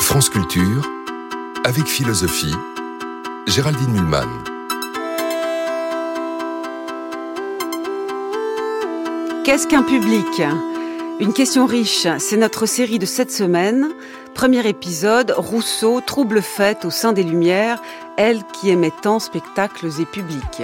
France Culture, avec philosophie, Géraldine Mühlmann. Qu'est-ce qu'un public ? Une question riche, c'est notre série de cette semaine. Premier épisode, Rousseau, trouble fête au sein des Lumières, elle qui aimait tant spectacles et publics.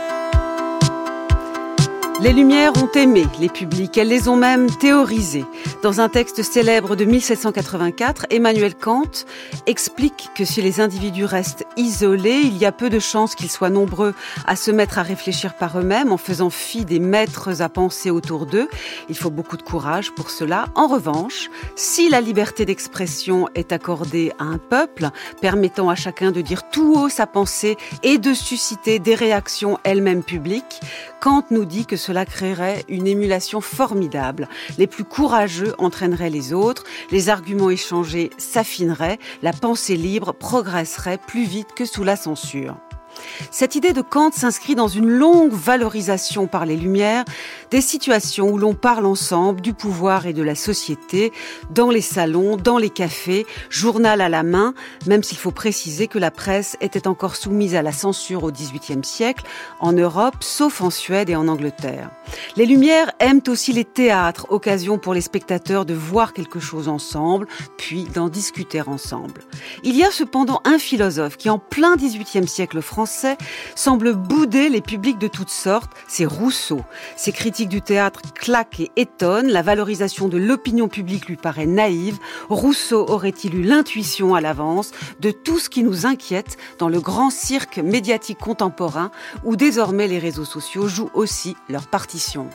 Les Lumières ont aimé les publics, elles les ont même théorisés. Dans un texte célèbre de 1784, Emmanuel Kant explique que si les individus restent isolés, il y a peu de chances qu'ils soient nombreux à se mettre à réfléchir par eux-mêmes en faisant fi des maîtres à penser autour d'eux. Il faut beaucoup de courage pour cela. En revanche, si la liberté d'expression est accordée à un peuple, permettant à chacun de dire tout haut sa pensée et de susciter des réactions elles-mêmes publiques, Kant nous dit que cela créerait une émulation formidable. Les plus courageux entraîneraient les autres, les arguments échangés s'affineraient, la pensée libre progresserait plus vite que sous la censure. Cette idée de Kant s'inscrit dans une longue valorisation par les Lumières des situations où l'on parle ensemble du pouvoir et de la société, dans les salons, dans les cafés, journal à la main, même s'il faut préciser que la presse était encore soumise à la censure au XVIIIe siècle, en Europe, sauf en Suède et en Angleterre. Les Lumières aiment aussi les théâtres, occasion pour les spectateurs de voir quelque chose ensemble, puis d'en discuter ensemble. Il y a cependant un philosophe qui, en plein XVIIIe siècle français, semble bouder les publics de toutes sortes, c'est Rousseau. Ses critiques du théâtre claquent et étonnent, la valorisation de l'opinion publique lui paraît naïve. Rousseau aurait-il eu l'intuition à l'avance de tout ce qui nous inquiète dans le grand cirque médiatique contemporain où désormais les réseaux sociaux jouent aussi leur partition.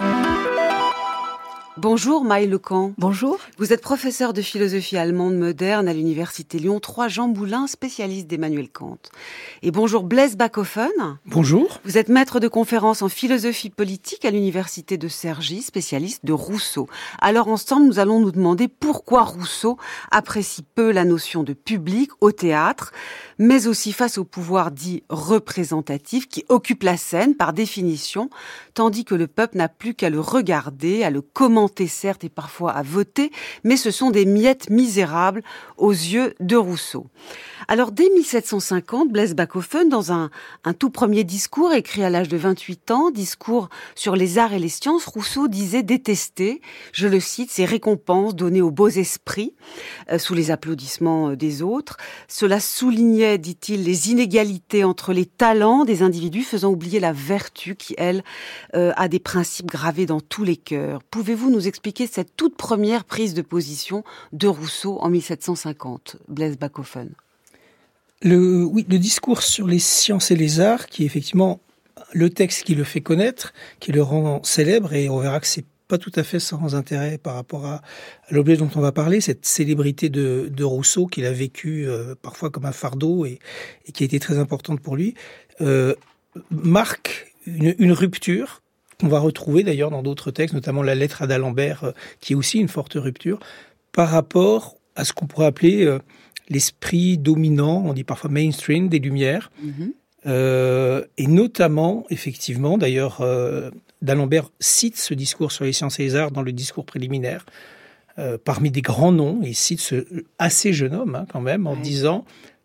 Bonjour Maï Lecamp. Bonjour. Vous êtes professeur de philosophie allemande moderne à l'université Lyon 3 Jean Moulin, spécialiste d'Emmanuel Kant. Et bonjour Blaise Backhoffen. Bonjour. Vous êtes maître de conférences en philosophie politique à l'université de Cergy, spécialiste de Rousseau. Alors ensemble, nous allons nous demander pourquoi Rousseau apprécie peu la notion de public au théâtre, mais aussi face au pouvoir dit représentatif qui occupe la scène par définition, tandis que le peuple n'a plus qu'à le regarder, à le commenter certes et parfois à voter, mais ce sont des miettes misérables aux yeux de Rousseau. Alors dès 1750, Blaise Backhoffen, dans un tout premier discours écrit à l'âge de 28 ans, discours sur les arts et les sciences, Rousseau disait détester, je le cite, ces récompenses données aux beaux esprits, sous les applaudissements des autres. Cela soulignait, dit-il, les inégalités entre les talents des individus, faisant oublier la vertu qui, elle, a des principes gravés dans tous les cœurs. Pouvez-vous nous expliquer cette toute première prise de position de Rousseau en 1750, Blaise Backhoffen ? Le discours sur les sciences et les arts, qui est effectivement le texte qui le fait connaître, qui le rend célèbre, et on verra que c'est pas tout à fait sans intérêt par rapport à l'objet dont on va parler, cette célébrité de Rousseau qu'il a vécu parfois comme un fardeau et qui a été très importante pour lui, marque une rupture qu'on va retrouver d'ailleurs dans d'autres textes, notamment la lettre à d'Alembert, qui est aussi une forte rupture, par rapport à ce qu'on pourrait appeler l'esprit dominant, on dit parfois mainstream, des Lumières, et notamment, effectivement, d'ailleurs, d'Alembert cite ce discours sur les sciences et les arts dans le discours préliminaire, parmi des grands noms, il cite ce assez jeune homme, quand même, en disant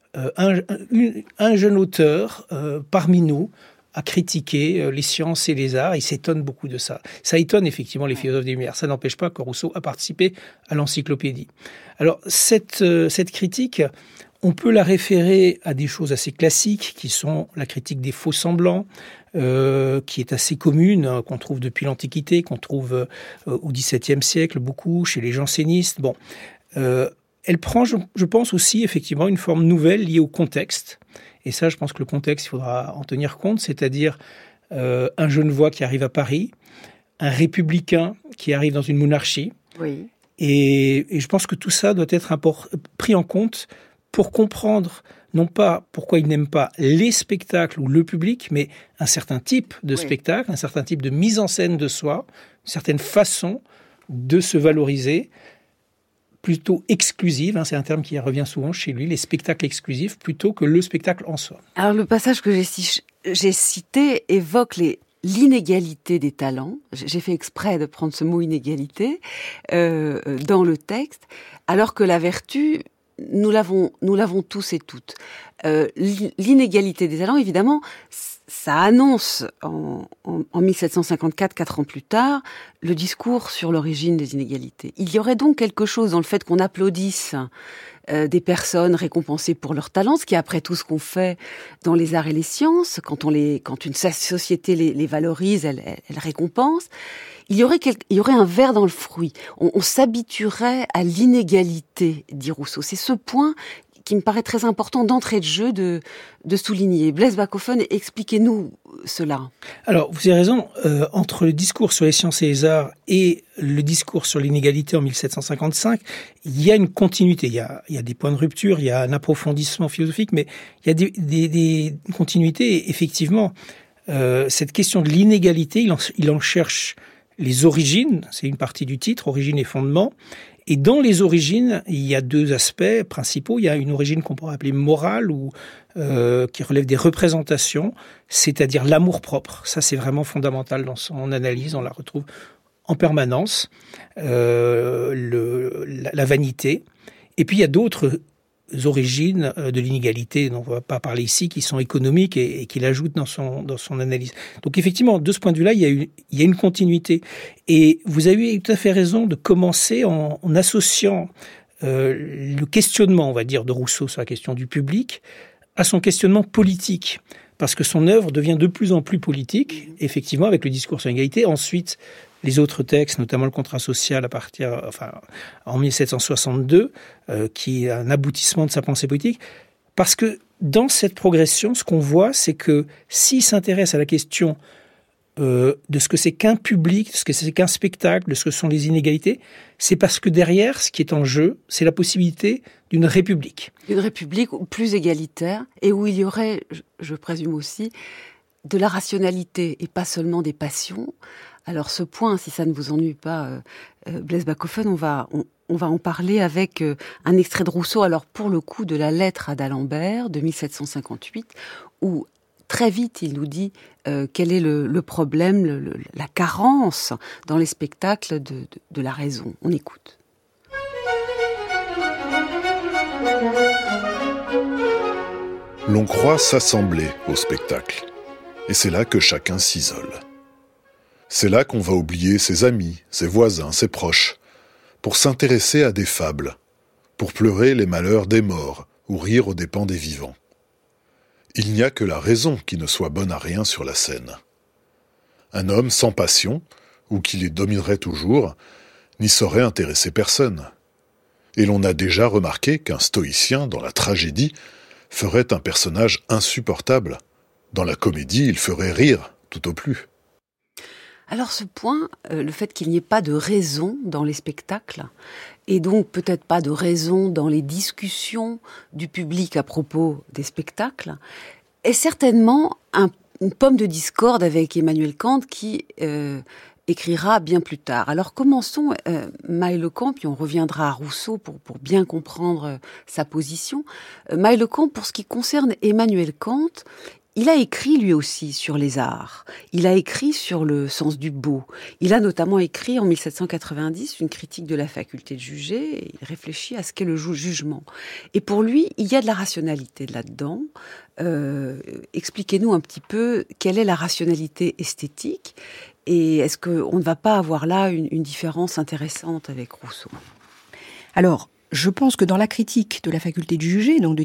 un jeune auteur parmi nous à critiquer les sciences et les arts. Il s'étonne beaucoup de ça. Ça étonne effectivement les philosophes des Lumières. Ça n'empêche pas que Rousseau a participé à l'encyclopédie. Alors, cette critique, on peut la référer à des choses assez classiques, qui sont la critique des faux-semblants, qui est assez commune, qu'on trouve depuis l'Antiquité, qu'on trouve au XVIIe siècle beaucoup, chez les jansénistes. Bon, elle prend, je pense aussi, effectivement, une forme nouvelle liée au contexte. Et ça, je pense que le contexte, il faudra en tenir compte, c'est-à-dire un Genevois qui arrive à Paris, un républicain qui arrive dans une monarchie. Oui. Et je pense que tout ça doit être pris en compte pour comprendre, non pas pourquoi il n'aime pas les spectacles ou le public, mais un certain type de spectacle, un certain type de mise en scène de soi, une certaine façon de se valoriser, plutôt exclusive, c'est un terme qui revient souvent chez lui, les spectacles exclusifs, plutôt que le spectacle en soi. Alors le passage que j'ai cité évoque l'inégalité des talents. J'ai fait exprès de prendre ce mot inégalité dans le texte, alors que la vertu nous l'avons tous et toutes. L'inégalité des talents, évidemment, ça annonce en 1754, 4 ans plus tard, le discours sur l'origine des inégalités. Il y aurait donc quelque chose dans le fait qu'on applaudisse des personnes récompensées pour leurs talents, ce qui est après tout ce qu'on fait dans les arts et les sciences, quand une société les valorise, elle récompense. Il y aurait un ver dans le fruit. On s'habituerait à l'inégalité, dit Rousseau. C'est ce point qui me paraît très important d'entrée de jeu de souligner. Blaise Bachofen, expliquez-nous cela. Alors, vous avez raison, entre le discours sur les sciences et les arts et le discours sur l'inégalité en 1755, il y a une continuité, il y a des points de rupture, il y a un approfondissement philosophique, mais il y a des continuités. Et effectivement, cette question de l'inégalité, il en cherche les origines, c'est une partie du titre, origines et fondements. Et dans les origines, il y a 2 aspects principaux. Il y a une origine qu'on pourrait appeler morale ou qui relève des représentations, c'est-à-dire l'amour-propre. Ça, c'est vraiment fondamental dans son analyse. On la retrouve en permanence. La vanité. Et puis, il y a d'autres origines de l'inégalité dont on ne va pas parler ici, qui sont économiques et qu'il ajoute dans son analyse. Donc effectivement, de ce point de vue-là, il y a une continuité. Et vous avez tout à fait raison de commencer en associant le questionnement, on va dire, de Rousseau sur la question du public à son questionnement politique. Parce que son œuvre devient de plus en plus politique, effectivement, avec le discours sur l'égalité. Ensuite, les autres textes, notamment le contrat social en 1762, qui est un aboutissement de sa pensée politique. Parce que dans cette progression, ce qu'on voit, c'est que s'il s'intéresse à la question de ce que c'est qu'un public, de ce que c'est qu'un spectacle, de ce que sont les inégalités, c'est parce que derrière, ce qui est en jeu, c'est la possibilité d'une république. Une république plus égalitaire et où il y aurait, je présume aussi, de la rationalité et pas seulement des passions. Alors ce point, si ça ne vous ennuie pas, Blaise Bachofen, on va en parler avec un extrait de Rousseau, alors pour le coup de la lettre à d'Alembert de 1758, où très vite il nous dit quel est le problème, la carence dans les spectacles de la raison. On écoute. L'on croit s'assembler au spectacle, et c'est là que chacun s'isole. C'est là qu'on va oublier ses amis, ses voisins, ses proches, pour s'intéresser à des fables, pour pleurer les malheurs des morts ou rire aux dépens des vivants. Il n'y a que la raison qui ne soit bonne à rien sur la scène. Un homme sans passion, ou qui les dominerait toujours, n'y saurait intéresser personne. Et l'on a déjà remarqué qu'un stoïcien, dans la tragédie, ferait un personnage insupportable. Dans la comédie, il ferait rire, tout au plus. Alors ce point, le fait qu'il n'y ait pas de raison dans les spectacles, et donc peut-être pas de raison dans les discussions du public à propos des spectacles, est certainement une pomme de discorde avec Emmanuel Kant qui écrira bien plus tard. Alors commençons, Maille-le-Camp, puis on reviendra à Rousseau pour bien comprendre sa position. Maille-le-Camp, pour ce qui concerne Emmanuel Kant, il a écrit lui aussi sur les arts. Il a écrit sur le sens du beau. Il a notamment écrit en 1790 une critique de la faculté de juger. Et il réfléchit à ce qu'est le jugement. Et pour lui, il y a de la rationalité là-dedans. Expliquez-nous un petit peu quelle est la rationalité esthétique et est-ce qu'on ne va pas avoir là une différence intéressante avec Rousseau ? Alors, je pense que dans la critique de la faculté de juger, donc de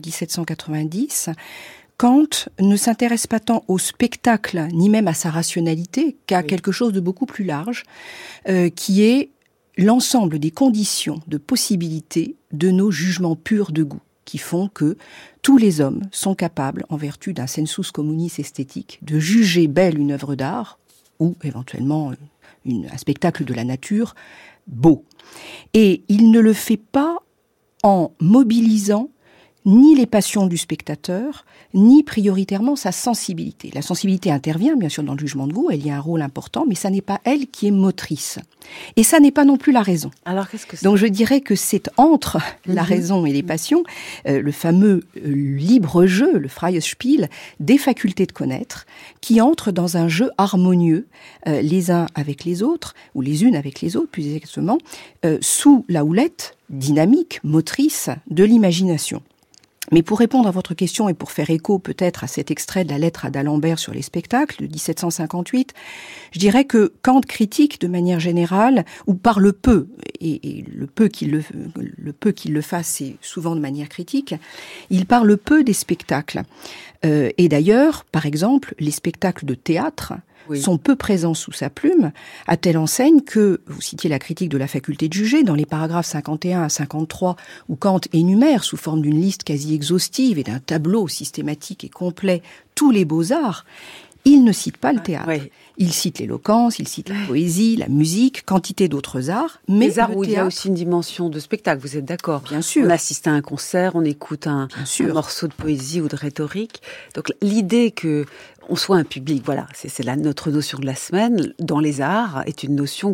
1790, Kant ne s'intéresse pas tant au spectacle, ni même à sa rationalité, qu'à quelque chose de beaucoup plus large, qui est l'ensemble des conditions de possibilité de nos jugements purs de goût, qui font que tous les hommes sont capables, en vertu d'un sensus communis esthétique, de juger belle une œuvre d'art, ou éventuellement un spectacle de la nature, beau. Et il ne le fait pas en mobilisant ni les passions du spectateur, ni prioritairement sa sensibilité. La sensibilité intervient, bien sûr, dans le jugement de goût, elle y a un rôle important, mais ça n'est pas elle qui est motrice. Et ça n'est pas non plus la raison. Alors, qu'est-ce que c'est ? Donc je dirais que c'est entre la raison et les passions, le fameux libre jeu, le freies Spiel, des facultés de connaître, qui entrent dans un jeu harmonieux, les uns avec les autres, ou les unes avec les autres, plus exactement, sous la houlette dynamique, motrice de l'imagination. Mais pour répondre à votre question et pour faire écho peut-être à cet extrait de la lettre à d'Alembert sur les spectacles de 1758, je dirais que Kant critique de manière générale, ou par le peu, et le peu qu'il le fasse, c'est souvent de manière critique, il parle peu des spectacles. Et d'ailleurs, par exemple, les spectacles de théâtre sont peu présents sous sa plume, à telle enseigne que, vous citiez la critique de la faculté de juger, dans les paragraphes 51 à 53, où Kant énumère, sous forme d'une liste quasi exhaustive et d'un tableau systématique et complet, tous les beaux-arts, il ne cite pas le théâtre. Oui. Il cite l'éloquence, il cite la poésie, la musique, quantité d'autres arts. Mais les arts où il y a aussi une dimension de spectacle, vous êtes d'accord ? Bien sûr. On assiste à un concert, on écoute un morceau de poésie ou de rhétorique. Donc l'idée que on soit un public, voilà, c'est notre notion de la semaine, dans les arts, est une notion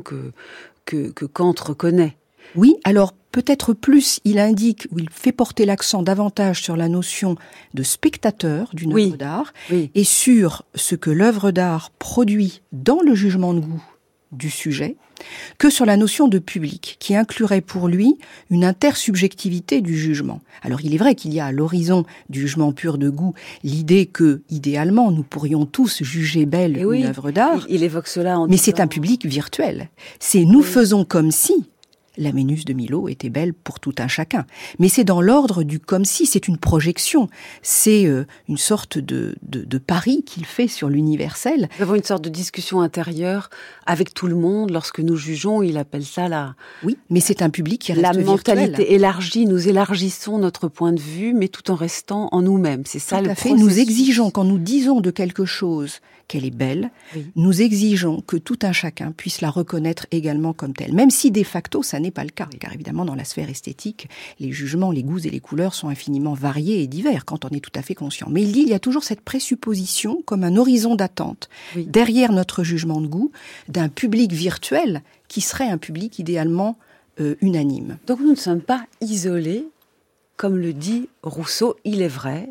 que Kant reconnaît. Oui, alors peut-être plus, il indique, ou il fait porter l'accent davantage sur la notion de spectateur d'une œuvre d'art, et sur ce que l'œuvre d'art produit dans le jugement de goût du sujet, que sur la notion de public, qui inclurait pour lui une intersubjectivité du jugement. Alors il est vrai qu'il y a à l'horizon du jugement pur de goût l'idée que, idéalement, nous pourrions tous juger belle une œuvre d'art, il évoque cela mais c'est un public virtuel. C'est nous faisons comme si la Ménus de Milo était belle pour tout un chacun. Mais c'est dans l'ordre du comme si, c'est une projection. C'est une sorte de pari qu'il fait sur l'universel. Nous avons une sorte de discussion intérieure avec tout le monde. Lorsque nous jugeons, il appelle ça la... Oui, mais c'est un public qui reste virtuel. La mentalité élargie, nous élargissons notre point de vue, mais tout en restant en nous-mêmes. C'est ça le processus. Nous exigeons, quand nous disons de quelque chose qu'elle est belle, nous exigeons que tout un chacun puisse la reconnaître également comme telle. Même si de facto, ça n'est pas le cas. Car évidemment, dans la sphère esthétique, les jugements, les goûts et les couleurs sont infiniment variés et divers quand on est tout à fait conscient. Mais il y a toujours cette présupposition comme un horizon d'attente derrière notre jugement de goût d'un public virtuel qui serait un public idéalement unanime. Donc nous ne sommes pas isolés, comme le dit Rousseau, il est vrai,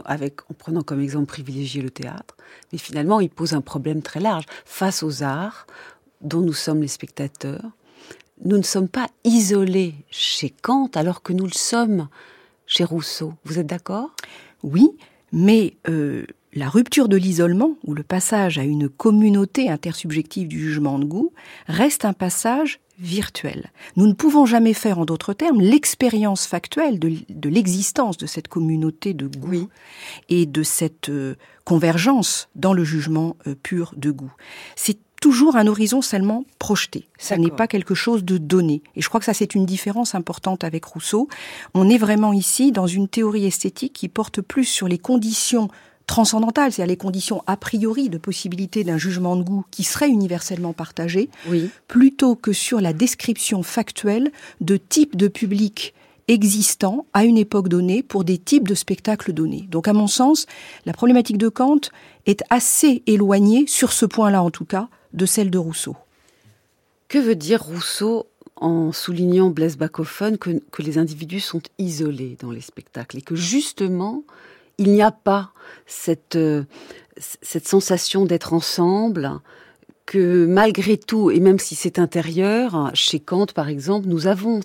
en prenant comme exemple privilégié le théâtre, mais finalement il pose un problème très large. Face aux arts dont nous sommes les spectateurs, nous ne sommes pas isolés chez Kant alors que nous le sommes chez Rousseau. Vous êtes d'accord ? Oui, mais la rupture de l'isolement, ou le passage à une communauté intersubjective du jugement de goût, reste un passage virtuel. Nous ne pouvons jamais faire, en d'autres termes, l'expérience factuelle de l'existence de cette communauté de goût et de cette convergence dans le jugement pur de goût. C'est toujours un horizon seulement projeté. Ça n'est pas quelque chose de donné. Et je crois que ça, c'est une différence importante avec Rousseau. On est vraiment ici dans une théorie esthétique qui porte plus sur les conditions transcendantales, c'est-à-dire les conditions a priori de possibilité d'un jugement de goût qui serait universellement partagé, plutôt que sur la description factuelle de types de publics existants à une époque donnée pour des types de spectacles donnés. Donc à mon sens, la problématique de Kant est assez éloignée, sur ce point-là en tout cas, de celle de Rousseau. Que veut dire Rousseau en soulignant Blaise Bachofen que les individus sont isolés dans les spectacles et que justement il n'y a pas cette sensation d'être ensemble, que malgré tout, et même si c'est intérieur, chez Kant par exemple, nous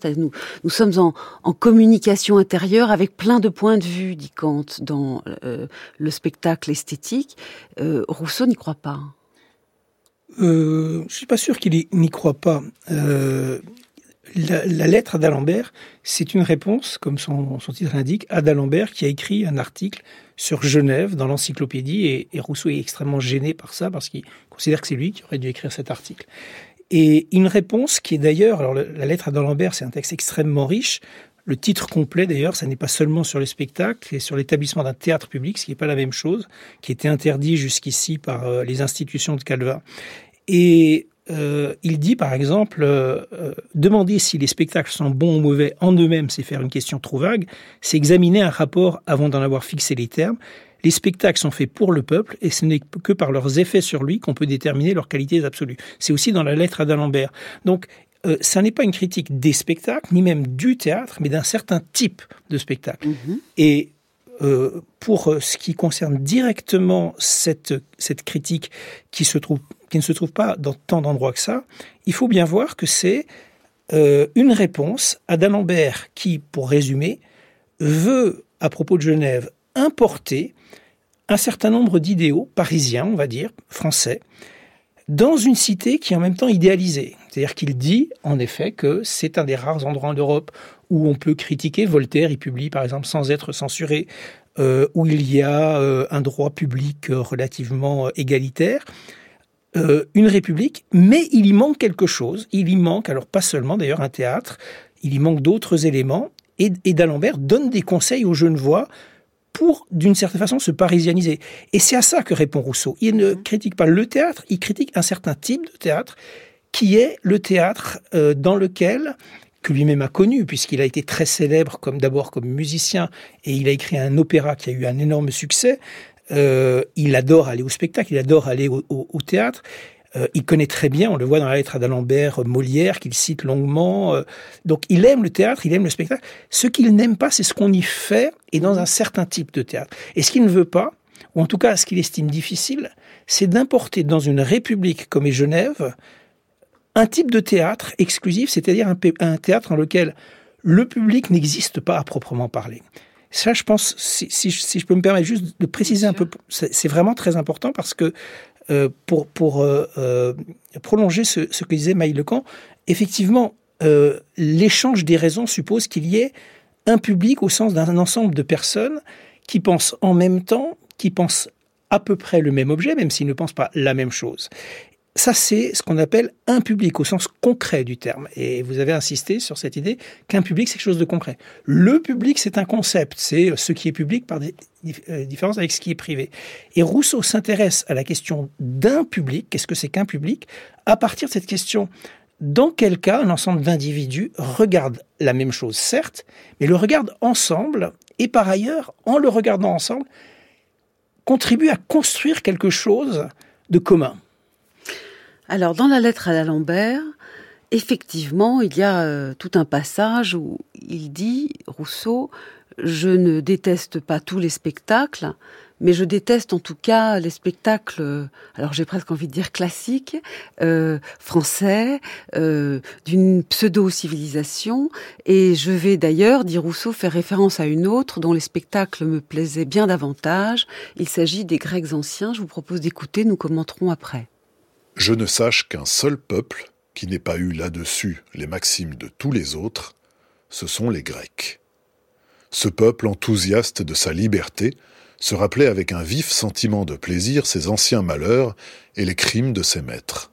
sommes en communication intérieure avec plein de points de vue, dit Kant, dans le spectacle esthétique. Rousseau n'y croit pas. Je suis pas sûr qu'il n'y croit pas. La lettre à d'Alembert, c'est une réponse, comme son titre l'indique, à d'Alembert qui a écrit un article sur Genève dans l'encyclopédie et Rousseau est extrêmement gêné par ça parce qu'il considère que c'est lui qui aurait dû écrire cet article. Et une réponse qui est d'ailleurs, alors la lettre à d'Alembert, c'est un texte extrêmement riche. Le titre complet d'ailleurs, ça n'est pas seulement sur le spectacle, c'est sur l'établissement d'un théâtre public, ce qui n'est pas la même chose, qui était interdit jusqu'ici par les institutions de Calvat. Et il dit par exemple, demander si les spectacles sont bons ou mauvais en eux-mêmes, c'est faire une question trop vague, c'est examiner un rapport avant d'en avoir fixé les termes. Les spectacles sont faits pour le peuple et ce n'est que par leurs effets sur lui qu'on peut déterminer leurs qualités absolues. C'est aussi dans la lettre à d'Alembert. Donc, ça n'est pas une critique des spectacles, ni même du théâtre, mais d'un certain type de spectacle. Et pour ce qui concerne directement cette critique qui ne se trouve pas dans tant d'endroits que ça, il faut bien voir que c'est une réponse à d'Alembert qui, pour résumer, veut, à propos de Genève, importer un certain nombre d'idéaux parisiens, on va dire, français, dans une cité qui est en même temps idéalisée. C'est-à-dire qu'il dit, en effet, que c'est un des rares endroits en Europe où on peut critiquer. Voltaire, il publie, par exemple, sans être censuré, où il y a un droit public relativement égalitaire, une république, mais il y manque quelque chose. Il y manque, alors pas seulement d'ailleurs un théâtre, il y manque d'autres éléments, et d'Alembert donne des conseils aux Genevois pour, d'une certaine façon, se parisianiser. Et c'est à ça que répond Rousseau. Il ne critique pas le théâtre, il critique un certain type de théâtre, qui est le théâtre dans lequel, que lui-même a connu, puisqu'il a été très célèbre d'abord comme musicien, et il a écrit un opéra qui a eu un énorme succès. Il adore aller au spectacle, il adore aller au théâtre. Il connaît très bien, on le voit dans la lettre à d'Alembert, Molière, qu'il cite longuement. Donc il aime le théâtre, il aime le spectacle. Ce qu'il n'aime pas, c'est ce qu'on y fait, et dans un certain type de théâtre. Et ce qu'il ne veut pas, ou en tout cas ce qu'il estime difficile, c'est d'importer dans une république comme est Genève, un type de théâtre exclusif, c'est-à-dire un théâtre dans lequel le public n'existe pas à proprement parler. Ça, je pense, si je peux me permettre juste de préciser un peu, c'est vraiment très important parce que pour prolonger ce que disait Maï Lecamp, effectivement, l'échange des raisons suppose qu'il y ait un public au sens d'un ensemble de personnes qui pensent en même temps, qui pensent à peu près le même objet, même s'ils ne pensent pas la même chose. Ça, c'est ce qu'on appelle un public au sens concret du terme. Et vous avez insisté sur cette idée qu'un public, c'est quelque chose de concret. Le public, c'est un concept. C'est ce qui est public par des différences avec ce qui est privé. Et Rousseau s'intéresse à la question d'un public. Qu'est-ce que c'est qu'un public ? À partir de cette question, dans quel cas un ensemble d'individus regarde la même chose, certes, mais le regarde ensemble et par ailleurs, en le regardant ensemble, contribue à construire quelque chose de commun. Alors, dans la lettre à d'Alembert, effectivement, il y a tout un passage où il dit, Rousseau, « Je ne déteste pas tous les spectacles, mais je déteste en tout cas les spectacles, alors j'ai presque envie de dire classiques, français, d'une pseudo-civilisation. Et je vais d'ailleurs, dit Rousseau, faire référence à une autre dont les spectacles me plaisaient bien davantage. Il s'agit des Grecs anciens. Je vous propose d'écouter, nous commenterons après. Je ne sache qu'un seul peuple qui n'ait pas eu là-dessus les maximes de tous les autres, ce sont les Grecs. Ce peuple enthousiaste de sa liberté se rappelait avec un vif sentiment de plaisir ses anciens malheurs et les crimes de ses maîtres.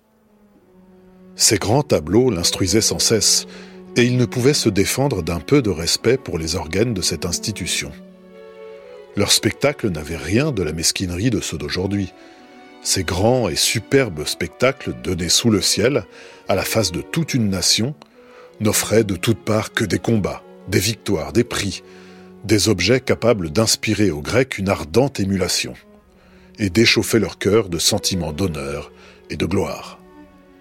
Ses grands tableaux l'instruisaient sans cesse, et il ne pouvait se défendre d'un peu de respect pour les organes de cette institution. Leurs spectacles n'avaient rien de la mesquinerie de ceux d'aujourd'hui. Ces grands et superbes spectacles donnés sous le ciel, à la face de toute une nation, n'offraient de toutes parts que des combats, des victoires, des prix, des objets capables d'inspirer aux Grecs une ardente émulation et d'échauffer leur cœur de sentiments d'honneur et de gloire. Quoi ?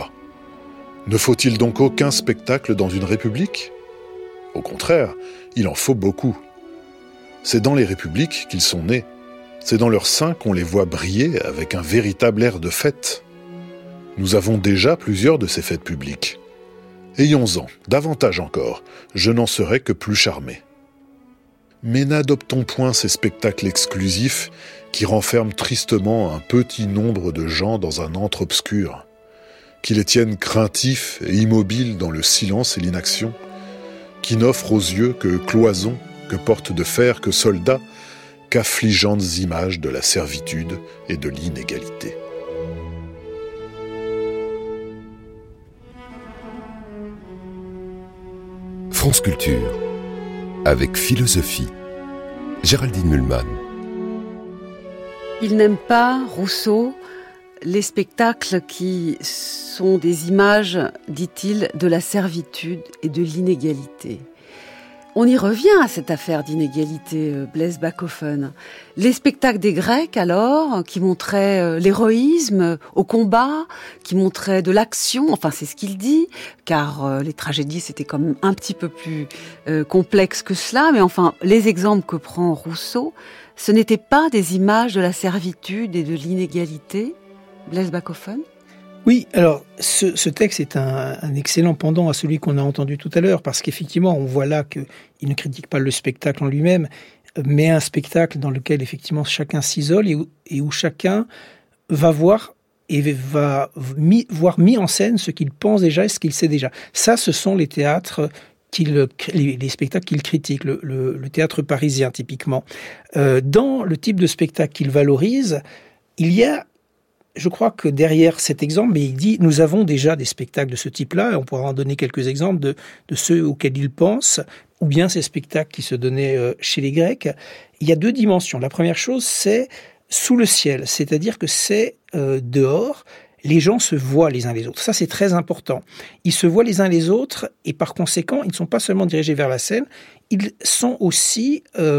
Ne faut-il donc aucun spectacle dans une république ? Au contraire, il en faut beaucoup. C'est dans les républiques qu'ils sont nés. C'est dans leur sein qu'on les voit briller avec un véritable air de fête. Nous avons déjà plusieurs de ces fêtes publiques. Ayons-en, davantage encore, je n'en serais que plus charmé. Mais n'adoptons point ces spectacles exclusifs qui renferment tristement un petit nombre de gens dans un antre obscur, qui les tiennent craintifs et immobiles dans le silence et l'inaction, qui n'offrent aux yeux que cloisons, que portes de fer, que soldats, qu'affligeantes images de la servitude et de l'inégalité. France Culture, avec philosophie. Géraldine Mühlmann. Il n'aime pas, Rousseau, les spectacles qui sont des images, dit-il, de la servitude et de l'inégalité. On y revient à cette affaire d'inégalité, Blaise Bachofen. Les spectacles des Grecs, alors, qui montraient l'héroïsme au combat, qui montraient de l'action, enfin c'est ce qu'il dit, car les tragédies c'était quand même un petit peu plus complexe que cela, mais enfin les exemples que prend Rousseau, ce n'étaient pas des images de la servitude et de l'inégalité, Blaise Bachofen ? Oui, alors ce texte est un excellent pendant à celui qu'on a entendu tout à l'heure, parce qu'effectivement, on voit là qu'il ne critique pas le spectacle en lui-même, mais un spectacle dans lequel effectivement chacun s'isole et où chacun va voir et va voir mis en scène ce qu'il pense déjà et ce qu'il sait déjà. Ça, ce sont les théâtres les spectacles qu'il critique, le théâtre parisien typiquement. Dans le type de spectacle qu'il valorise, il y a, je crois que derrière cet exemple, mais il dit, nous avons déjà des spectacles de ce type-là, et on pourra en donner quelques exemples de ceux auxquels il pense, ou bien ces spectacles qui se donnaient chez les Grecs. Il y a deux dimensions. La première chose, c'est sous le ciel, c'est-à-dire que c'est dehors, les gens se voient les uns les autres. Ça, c'est très important. Ils se voient les uns les autres, et par conséquent, ils ne sont pas seulement dirigés vers la scène, ils sont aussi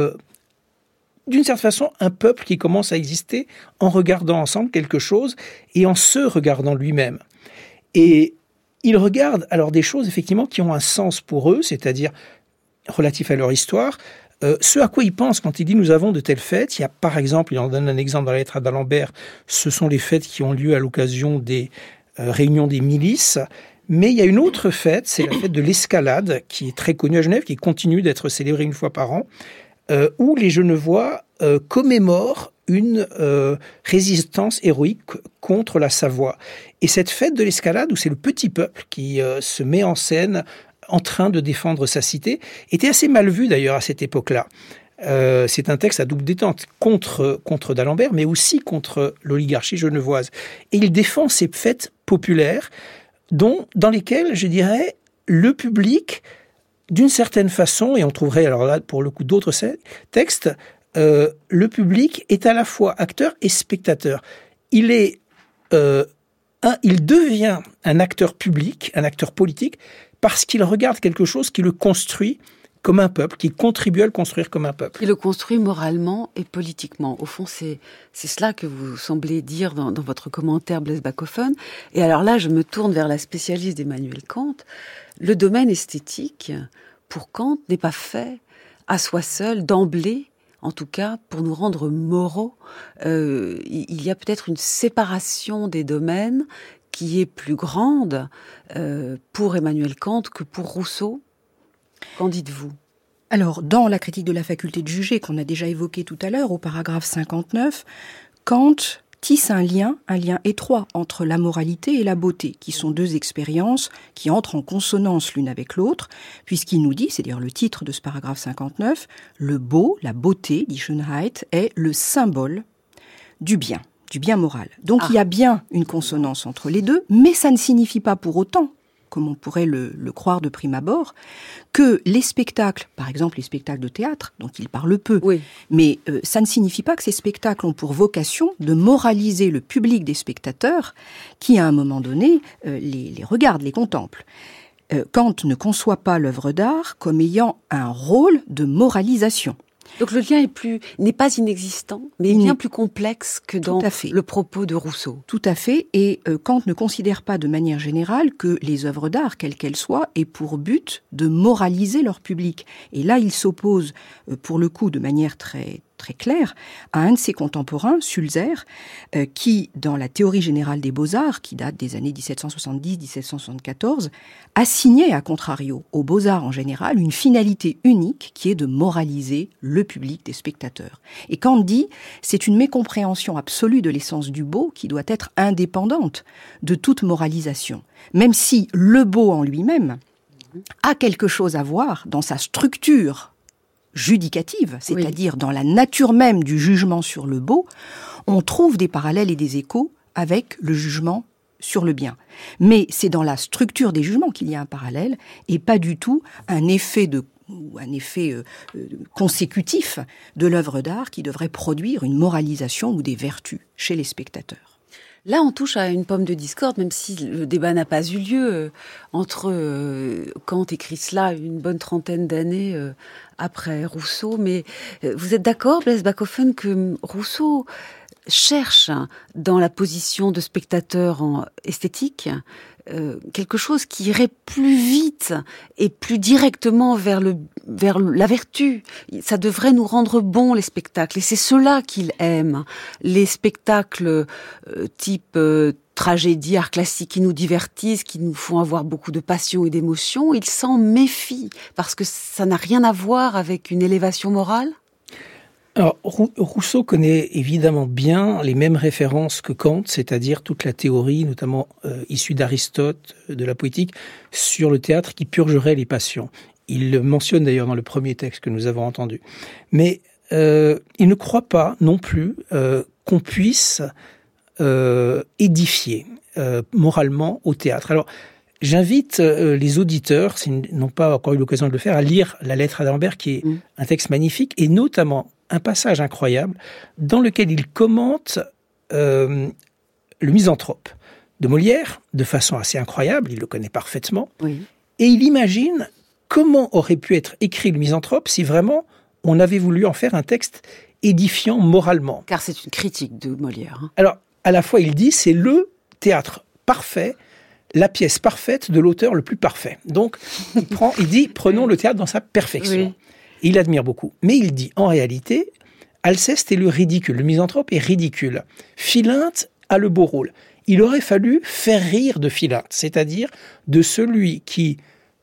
d'une certaine façon, un peuple qui commence à exister en regardant ensemble quelque chose et en se regardant lui-même. Et ils regardent alors des choses, effectivement, qui ont un sens pour eux, c'est-à-dire relatifs à leur histoire, ce à quoi ils pensent quand ils disent « nous avons de telles fêtes ». Il y a, par exemple, il en donne un exemple dans la lettre à d'Alembert, ce sont les fêtes qui ont lieu à l'occasion des réunions des milices. Mais il y a une autre fête, c'est la fête de l'escalade, qui est très connue à Genève, qui continue d'être célébrée une fois par an, où les Genevois commémorent une résistance héroïque contre la Savoie. Et cette fête de l'escalade, où c'est le petit peuple qui se met en scène en train de défendre sa cité, était assez mal vue d'ailleurs à cette époque-là. C'est un texte à double détente contre d'Alembert, mais aussi contre l'oligarchie genevoise. Et il défend ces fêtes populaires dans lesquelles, je dirais, le public, d'une certaine façon, et on trouverait alors là pour le coup d'autres textes, le public est à la fois acteur et spectateur. Il devient un acteur public, un acteur politique, parce qu'il regarde quelque chose qui le construit comme un peuple, qui contribue à le construire comme un peuple. Il le construit moralement et politiquement. Au fond, c'est cela que vous semblez dire dans votre commentaire, Blaise Bachofen. Et alors là, je me tourne vers la spécialiste d'Emmanuel Kant. Le domaine esthétique, pour Kant, n'est pas fait à soi seul, d'emblée, en tout cas, pour nous rendre moraux. Il y a peut-être une séparation des domaines qui est plus grande pour Emmanuel Kant que pour Rousseau. Qu'en dites-vous ? Alors, dans la critique de la faculté de juger, qu'on a déjà évoqué tout à l'heure, au paragraphe 59, Kant tisse un lien étroit entre la moralité et la beauté, qui sont deux expériences qui entrent en consonance l'une avec l'autre, puisqu'il nous dit, c'est d'ailleurs le titre de ce paragraphe 59, le beau, la beauté, die Schönheit, est le symbole du bien moral. Donc il y a bien une consonance entre les deux, mais ça ne signifie pas pour autant, comme on pourrait le croire de prime abord, que les spectacles, par exemple les spectacles de théâtre, dont il parle peu, oui. Mais ça ne signifie pas que ces spectacles ont pour vocation de moraliser le public des spectateurs qui, à un moment donné, les regardent, les contemplent. Kant ne conçoit pas l'œuvre d'art comme ayant un rôle de moralisation. Donc le lien n'est pas inexistant, mais bien plus complexe que dans le propos de Rousseau. Tout à fait, et Kant ne considère pas de manière générale que les œuvres d'art, quelles qu'elles soient, aient pour but de moraliser leur public. Et là, il s'oppose, pour le coup, de manière très claire, à un de ses contemporains, Sulzer, qui, dans la théorie générale des beaux-arts, qui date des années 1770-1774, assignait, à contrario, aux beaux-arts en général, une finalité unique qui est de moraliser le public des spectateurs. Et Kant dit, c'est une mécompréhension absolue de l'essence du beau qui doit être indépendante de toute moralisation. Même si le beau en lui-même a quelque chose à voir dans sa structure judicative, c'est-à-dire dans la nature même du jugement sur le beau, on trouve des parallèles et des échos avec le jugement sur le bien. Mais c'est dans la structure des jugements qu'il y a un parallèle et pas du tout un effet consécutif de l'œuvre d'art qui devrait produire une moralisation ou des vertus chez les spectateurs. Là, on touche à une pomme de discorde, même si le débat n'a pas eu lieu entre Kant et cela une bonne trentaine d'années après Rousseau. Mais vous êtes d'accord, Blaise Backhoffen, que Rousseau cherche dans la position de spectateur esthétique quelque chose qui irait plus vite et plus directement vers la vertu. Ça devrait nous rendre bons, les spectacles. Et c'est cela qu'il aime. Les spectacles type tragédie, art classique qui nous divertissent, qui nous font avoir beaucoup de passion et d'émotion, il s'en méfie parce que ça n'a rien à voir avec une élévation morale. Alors, Rousseau connaît évidemment bien les mêmes références que Kant, c'est-à-dire toute la théorie, notamment issue d'Aristote, de la poétique, sur le théâtre qui purgerait les passions. Il le mentionne d'ailleurs dans le premier texte que nous avons entendu. Mais il ne croit pas non plus qu'on puisse édifier moralement au théâtre. Alors, j'invite les auditeurs, s'ils n'ont pas encore eu l'occasion de le faire, à lire La lettre à d'Alembert, qui est un texte magnifique, et notamment un passage incroyable dans lequel il commente le Misanthrope de Molière, de façon assez incroyable, il le connaît parfaitement, oui. Et il imagine comment aurait pu être écrit le Misanthrope si vraiment on avait voulu en faire un texte édifiant moralement. Car c'est une critique de Molière. Hein. Alors, à la fois, il dit, c'est le théâtre parfait, la pièce parfaite de l'auteur le plus parfait. Donc, il dit, prenons le théâtre dans sa perfection. Oui. Il admire beaucoup. Mais il dit, en réalité, Alceste est le ridicule. Le Misanthrope est ridicule. Philinte a le beau rôle. Il aurait fallu faire rire de Philinte, c'est-à-dire de celui qui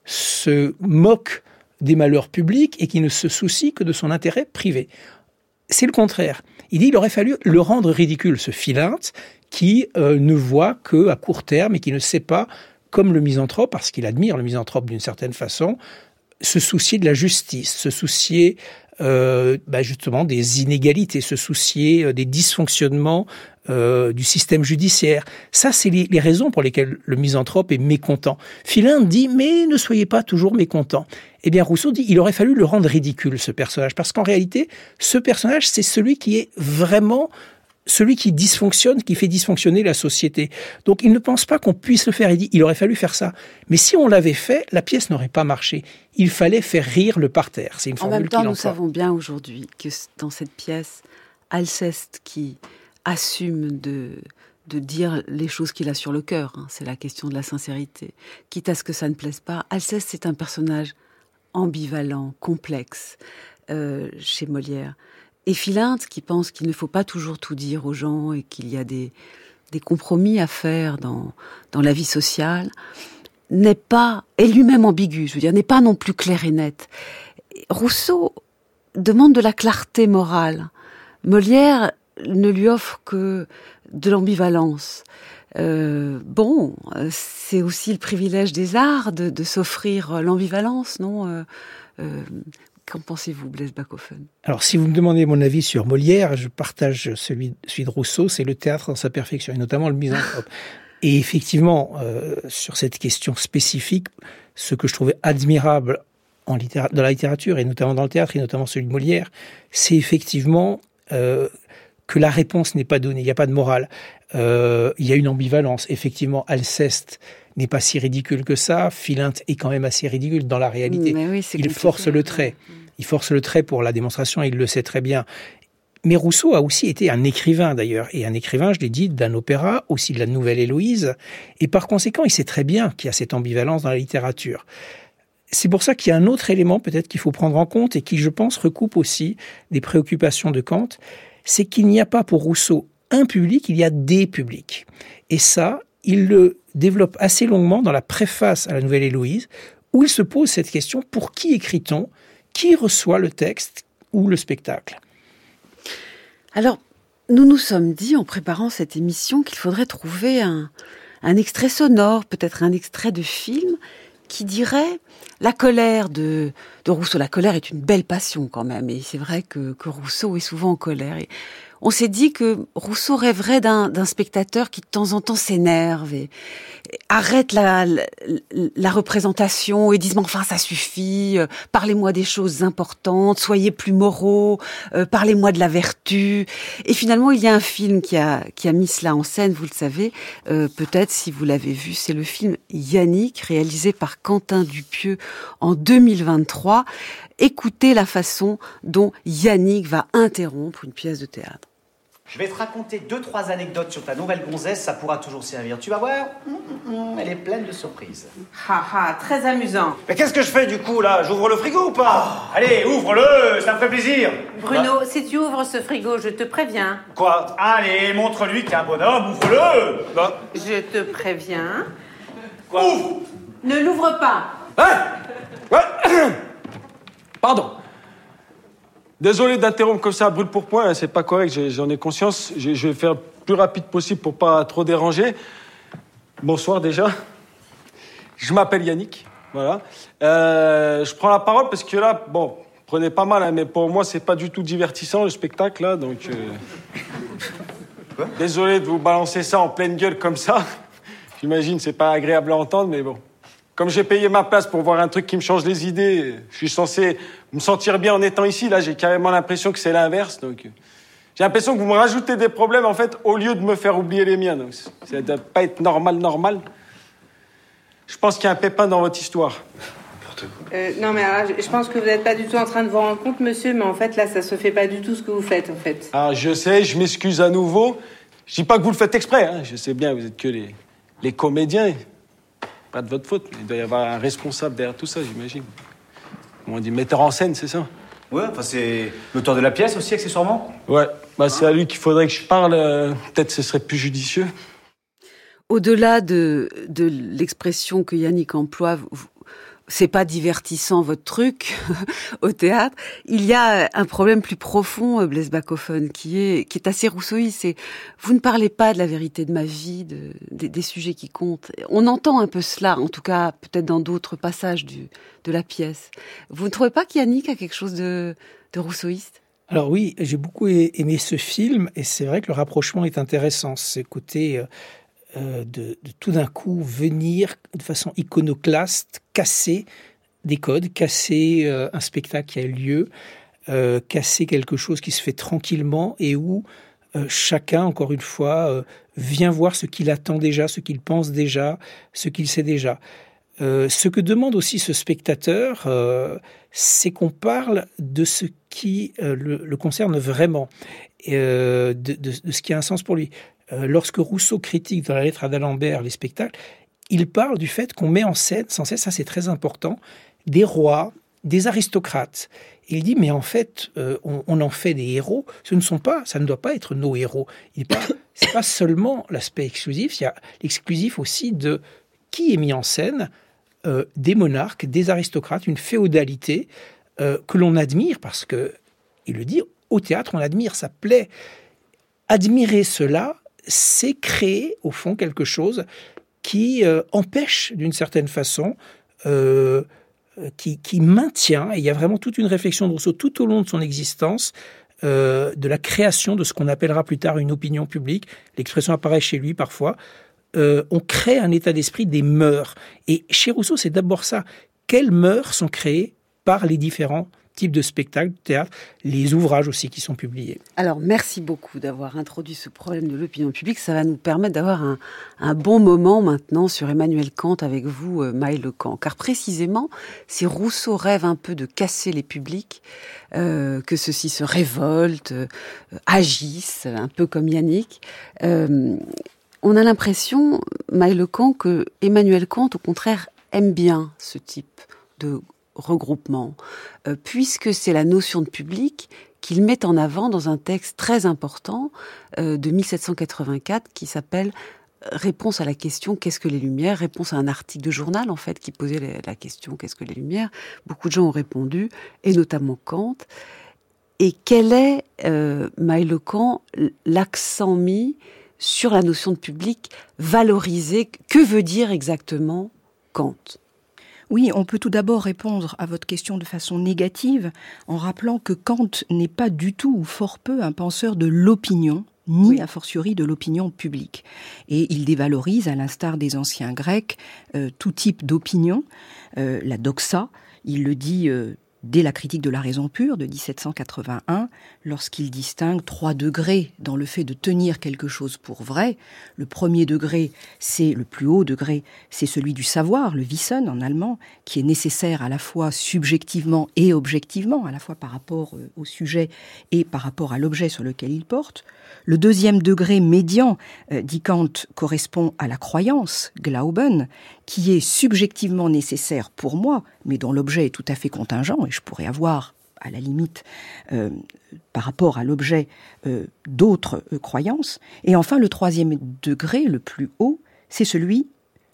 se moque des malheurs publics et qui ne se soucie que de son intérêt privé. C'est le contraire. Il dit, il aurait fallu le rendre ridicule, ce Philinte, qui ne voit qu'à court terme et qui ne sait pas, comme le Misanthrope, parce qu'il admire le Misanthrope d'une certaine façon, se soucier de la justice, se soucier justement des inégalités, se soucier des dysfonctionnements du système judiciaire. Ça, c'est les raisons pour lesquelles le Misanthrope est mécontent. Philinte dit, mais ne soyez pas toujours mécontent. Eh bien, Rousseau dit, il aurait fallu le rendre ridicule, ce personnage, parce qu'en réalité, ce personnage, c'est celui qui est vraiment celui qui dysfonctionne, qui fait dysfonctionner la société. Donc, il ne pense pas qu'on puisse le faire. Il dit, il aurait fallu faire ça. Mais si on l'avait fait, la pièce n'aurait pas marché. Il fallait faire rire le parterre. C'est une formule qu'il emploie. En même temps, nous savons bien aujourd'hui que dans cette pièce, Alceste qui assume de dire les choses qu'il a sur le cœur, hein, c'est la question de la sincérité, quitte à ce que ça ne plaise pas. Alceste, c'est un personnage ambivalent, complexe, chez Molière. Et Philinte, qui pense qu'il ne faut pas toujours tout dire aux gens et qu'il y a des compromis à faire dans la vie sociale, est lui-même ambigu, je veux dire, n'est pas non plus clair et net. Rousseau demande de la clarté morale. Molière ne lui offre que de l'ambivalence. C'est aussi le privilège des arts de s'offrir l'ambivalence, non Qu'en pensez-vous, Blaise Backhoffen ? Alors, si vous me demandez mon avis sur Molière, je partage celui de Rousseau, c'est le théâtre dans sa perfection, et notamment le Misanthrope. Et effectivement, sur cette question spécifique, ce que je trouvais admirable dans la littérature, et notamment dans le théâtre, et notamment celui de Molière, c'est effectivement que la réponse n'est pas donnée, il n'y a pas de morale. Il y a une ambivalence. Effectivement, Alceste n'est pas si ridicule que ça. Philinte est quand même assez ridicule dans la réalité. Oui, il force le trait. Il force le trait pour la démonstration, il le sait très bien. Mais Rousseau a aussi été un écrivain d'ailleurs. Et un écrivain, je l'ai dit, d'un opéra, aussi de la Nouvelle Héloïse. Et par conséquent, il sait très bien qu'il y a cette ambivalence dans la littérature. C'est pour ça qu'il y a un autre élément peut-être qu'il faut prendre en compte et qui, je pense, recoupe aussi des préoccupations de Kant. C'est qu'il n'y a pas pour Rousseau un public, il y a des publics. Et ça, il le développe assez longuement dans la préface à la Nouvelle Héloïse, où il se pose cette question, pour qui écrit-on ? Qui reçoit le texte ou le spectacle ? Alors, nous nous sommes dit, en préparant cette émission, qu'il faudrait trouver un extrait sonore, peut-être un extrait de film, qui dirait la colère de Rousseau. La colère est une belle passion quand même, et c'est vrai que Rousseau est souvent en colère. Et on s'est dit que Rousseau rêverait d'un spectateur qui de temps en temps s'énerve arrêtent la représentation et disent « mais enfin ça suffit, parlez-moi des choses importantes, soyez plus moraux, parlez-moi de la vertu ». Et finalement, il y a un film qui a mis cela en scène, vous le savez, peut-être si vous l'avez vu, c'est le film Yannick, réalisé par Quentin Dupieux en 2023. Écoutez la façon dont Yannick va interrompre une pièce de théâtre. Je vais te raconter 2-3 anecdotes sur ta nouvelle gonzesse, ça pourra toujours servir. Tu vas voir, elle est pleine de surprises. Très amusant. Mais qu'est-ce que je fais du coup là? J'ouvre le frigo ou pas? Allez, ouvre-le, ça me fait plaisir. Bruno, si tu ouvres ce frigo, je te préviens. Quoi? Allez, montre-lui qu'il est un bonhomme, ouvre-le. Je te préviens. Quoi? Ouvre. Ne l'ouvre pas. Ouais. Pardon. Désolé d'interrompre comme ça à brûle-pourpoint, c'est pas correct, j'en ai conscience. Je vais faire le plus rapide possible pour pas trop déranger. Bonsoir déjà. Je m'appelle Yannick, voilà. Je prends la parole parce que là, bon, prenez pas mal, hein, mais pour moi, c'est pas du tout divertissant le spectacle là, donc. Désolé de vous balancer ça en pleine gueule comme ça. J'imagine c'est pas agréable à entendre, mais bon. Comme j'ai payé ma place pour voir un truc qui me change les idées, je suis censé me sentir bien en étant ici. Là, j'ai carrément l'impression que c'est l'inverse. Donc, j'ai l'impression que vous me rajoutez des problèmes, en fait, au lieu de me faire oublier les miens. Donc, ça ne doit pas être normal. Je pense qu'il y a un pépin dans votre histoire. Non, mais alors, je pense que vous n'êtes pas du tout en train de vous rendre compte, monsieur, mais en fait, là, ça se fait pas du tout ce que vous faites, en fait. Alors, je sais, je m'excuse à nouveau. Je dis pas que vous le faites exprès, hein. Je sais bien, vous êtes que les comédiens. Pas de votre faute, mais il doit y avoir un responsable derrière tout ça, j'imagine. On dit metteur en scène, c'est ça? Ouais, enfin c'est l'auteur de la pièce aussi, accessoirement. Ouais, bah c'est à lui qu'il faudrait que je parle. Peut-être ce serait plus judicieux. Au-delà de l'expression que Yannick emploie, c'est pas divertissant votre truc au théâtre. Il y a un problème plus profond, Blaise Backhoffen, qui est assez rousseauiste. C'est vous ne parlez pas de la vérité de ma vie, des sujets qui comptent. On entend un peu cela, en tout cas peut-être dans d'autres passages de la pièce. Vous ne trouvez pas qu'Yannick a quelque chose de rousseauiste? Alors oui, j'ai beaucoup aimé ce film et c'est vrai que le rapprochement est intéressant. Ce côté de tout d'un coup venir de façon iconoclaste, casser des codes, casser un spectacle qui a eu lieu, casser quelque chose qui se fait tranquillement et où chacun, encore une fois, vient voir ce qu'il attend déjà, ce qu'il pense déjà, ce qu'il sait déjà. Ce que demande aussi ce spectateur, c'est qu'on parle de ce qui le concerne vraiment, de ce qui a un sens pour lui. Lorsque Rousseau critique dans la lettre à d'Alembert les spectacles, il parle du fait qu'on met en scène, sans cesse, ça c'est très important, des rois, des aristocrates. Et il dit, mais en fait, on en fait des héros, ça ne doit pas être nos héros. C'est pas seulement l'aspect exclusif, il y a l'exclusif aussi de qui est mis en scène, des monarques, des aristocrates, une féodalité que l'on admire, parce que, il le dit, au théâtre, on admire, ça plaît. Admirer cela, c'est créer, au fond, quelque chose qui empêche, d'une certaine façon, qui maintient, et il y a vraiment toute une réflexion de Rousseau tout au long de son existence, de la création de ce qu'on appellera plus tard une opinion publique. L'expression apparaît chez lui parfois. On crée un état d'esprit des mœurs. Et chez Rousseau, c'est d'abord ça. Quelles mœurs sont créées par les différents types de spectacles, de théâtre, les ouvrages aussi qui sont publiés. Alors, merci beaucoup d'avoir introduit ce problème de l'opinion publique. Ça va nous permettre d'avoir un bon moment maintenant sur Emmanuel Kant avec vous, Maëlle Lecamp. Car précisément, si Rousseau rêve un peu de casser les publics, que ceux-ci se révoltent, agissent, un peu comme Yannick, on a l'impression, Maëlle Lecamp, que Emmanuel Kant, au contraire, aime bien ce type de regroupement, puisque c'est la notion de public qu'il met en avant dans un texte très important de 1784 qui s'appelle « Réponse à la question « Qu'est-ce que les Lumières ?» » Réponse à un article de journal, en fait, qui posait la question « Qu'est-ce que les Lumières ?» Beaucoup de gens ont répondu, et notamment Kant. Et quel est, Maëlle Lecamp, l'accent mis sur la notion de public valorisé? Que veut dire exactement Kant ? Oui, on peut tout d'abord répondre à votre question de façon négative en rappelant que Kant n'est pas du tout ou fort peu un penseur de l'opinion, ni a fortiori de l'opinion publique. Et il dévalorise, à l'instar des anciens Grecs, tout type d'opinion. La doxa, il le dit dès la critique de la raison pure de 1781, lorsqu'il distingue 3 degrés dans le fait de tenir quelque chose pour vrai. Le premier degré, c'est le plus haut degré, c'est celui du savoir, le Wissen en allemand, qui est nécessaire à la fois subjectivement et objectivement, à la fois par rapport au sujet et par rapport à l'objet sur lequel il porte. Le deuxième degré médian, dit Kant, correspond à la croyance, Glauben, qui est subjectivement nécessaire pour moi, mais dont l'objet est tout à fait contingent, et je pourrais avoir, à la limite, par rapport à l'objet, d'autres croyances. Et enfin, le troisième degré, le plus haut, c'est celui,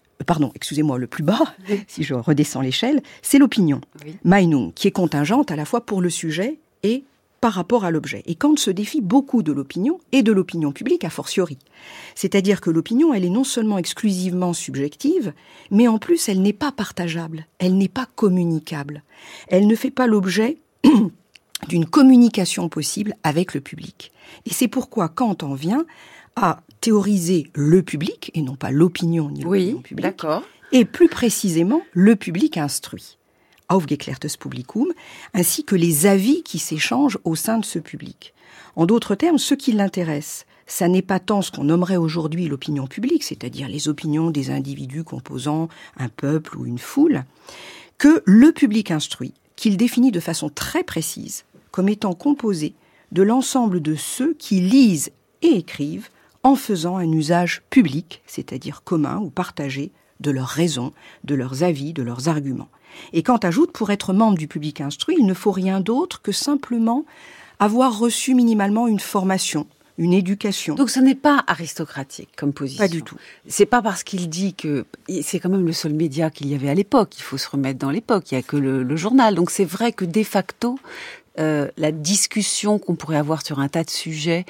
le plus bas, si je redescends l'échelle, c'est l'opinion, Meinung, qui est contingente à la fois pour le sujet et par rapport à l'objet. Et Kant se défie beaucoup de l'opinion, et de l'opinion publique a fortiori. C'est-à-dire que l'opinion, elle est non seulement exclusivement subjective, mais en plus, elle n'est pas partageable, elle n'est pas communicable. Elle ne fait pas l'objet d'une communication possible avec le public. Et c'est pourquoi Kant en vient à théoriser le public, et non pas l'opinion ni l'opinion publique, d'accord. Et plus précisément, le public instruit. Aufgeklärtes Publikum, ainsi que les avis qui s'échangent au sein de ce public. En d'autres termes, ce qui l'intéresse, ça n'est pas tant ce qu'on nommerait aujourd'hui l'opinion publique, c'est-à-dire les opinions des individus composant un peuple ou une foule, que le public instruit, qu'il définit de façon très précise comme étant composé de l'ensemble de ceux qui lisent et écrivent en faisant un usage public, c'est-à-dire commun ou partagé, de leurs raisons, de leurs avis, de leurs arguments. Et Kant ajoute, pour être membre du public instruit, il ne faut rien d'autre que simplement avoir reçu minimalement une formation, une éducation. Donc ce n'est pas aristocratique comme position. Pas du tout. C'est pas parce qu'il dit que c'est quand même le seul média qu'il y avait à l'époque. Il faut se remettre dans l'époque. Il y a que le journal. Donc c'est vrai que de facto, la discussion qu'on pourrait avoir sur un tas de sujets,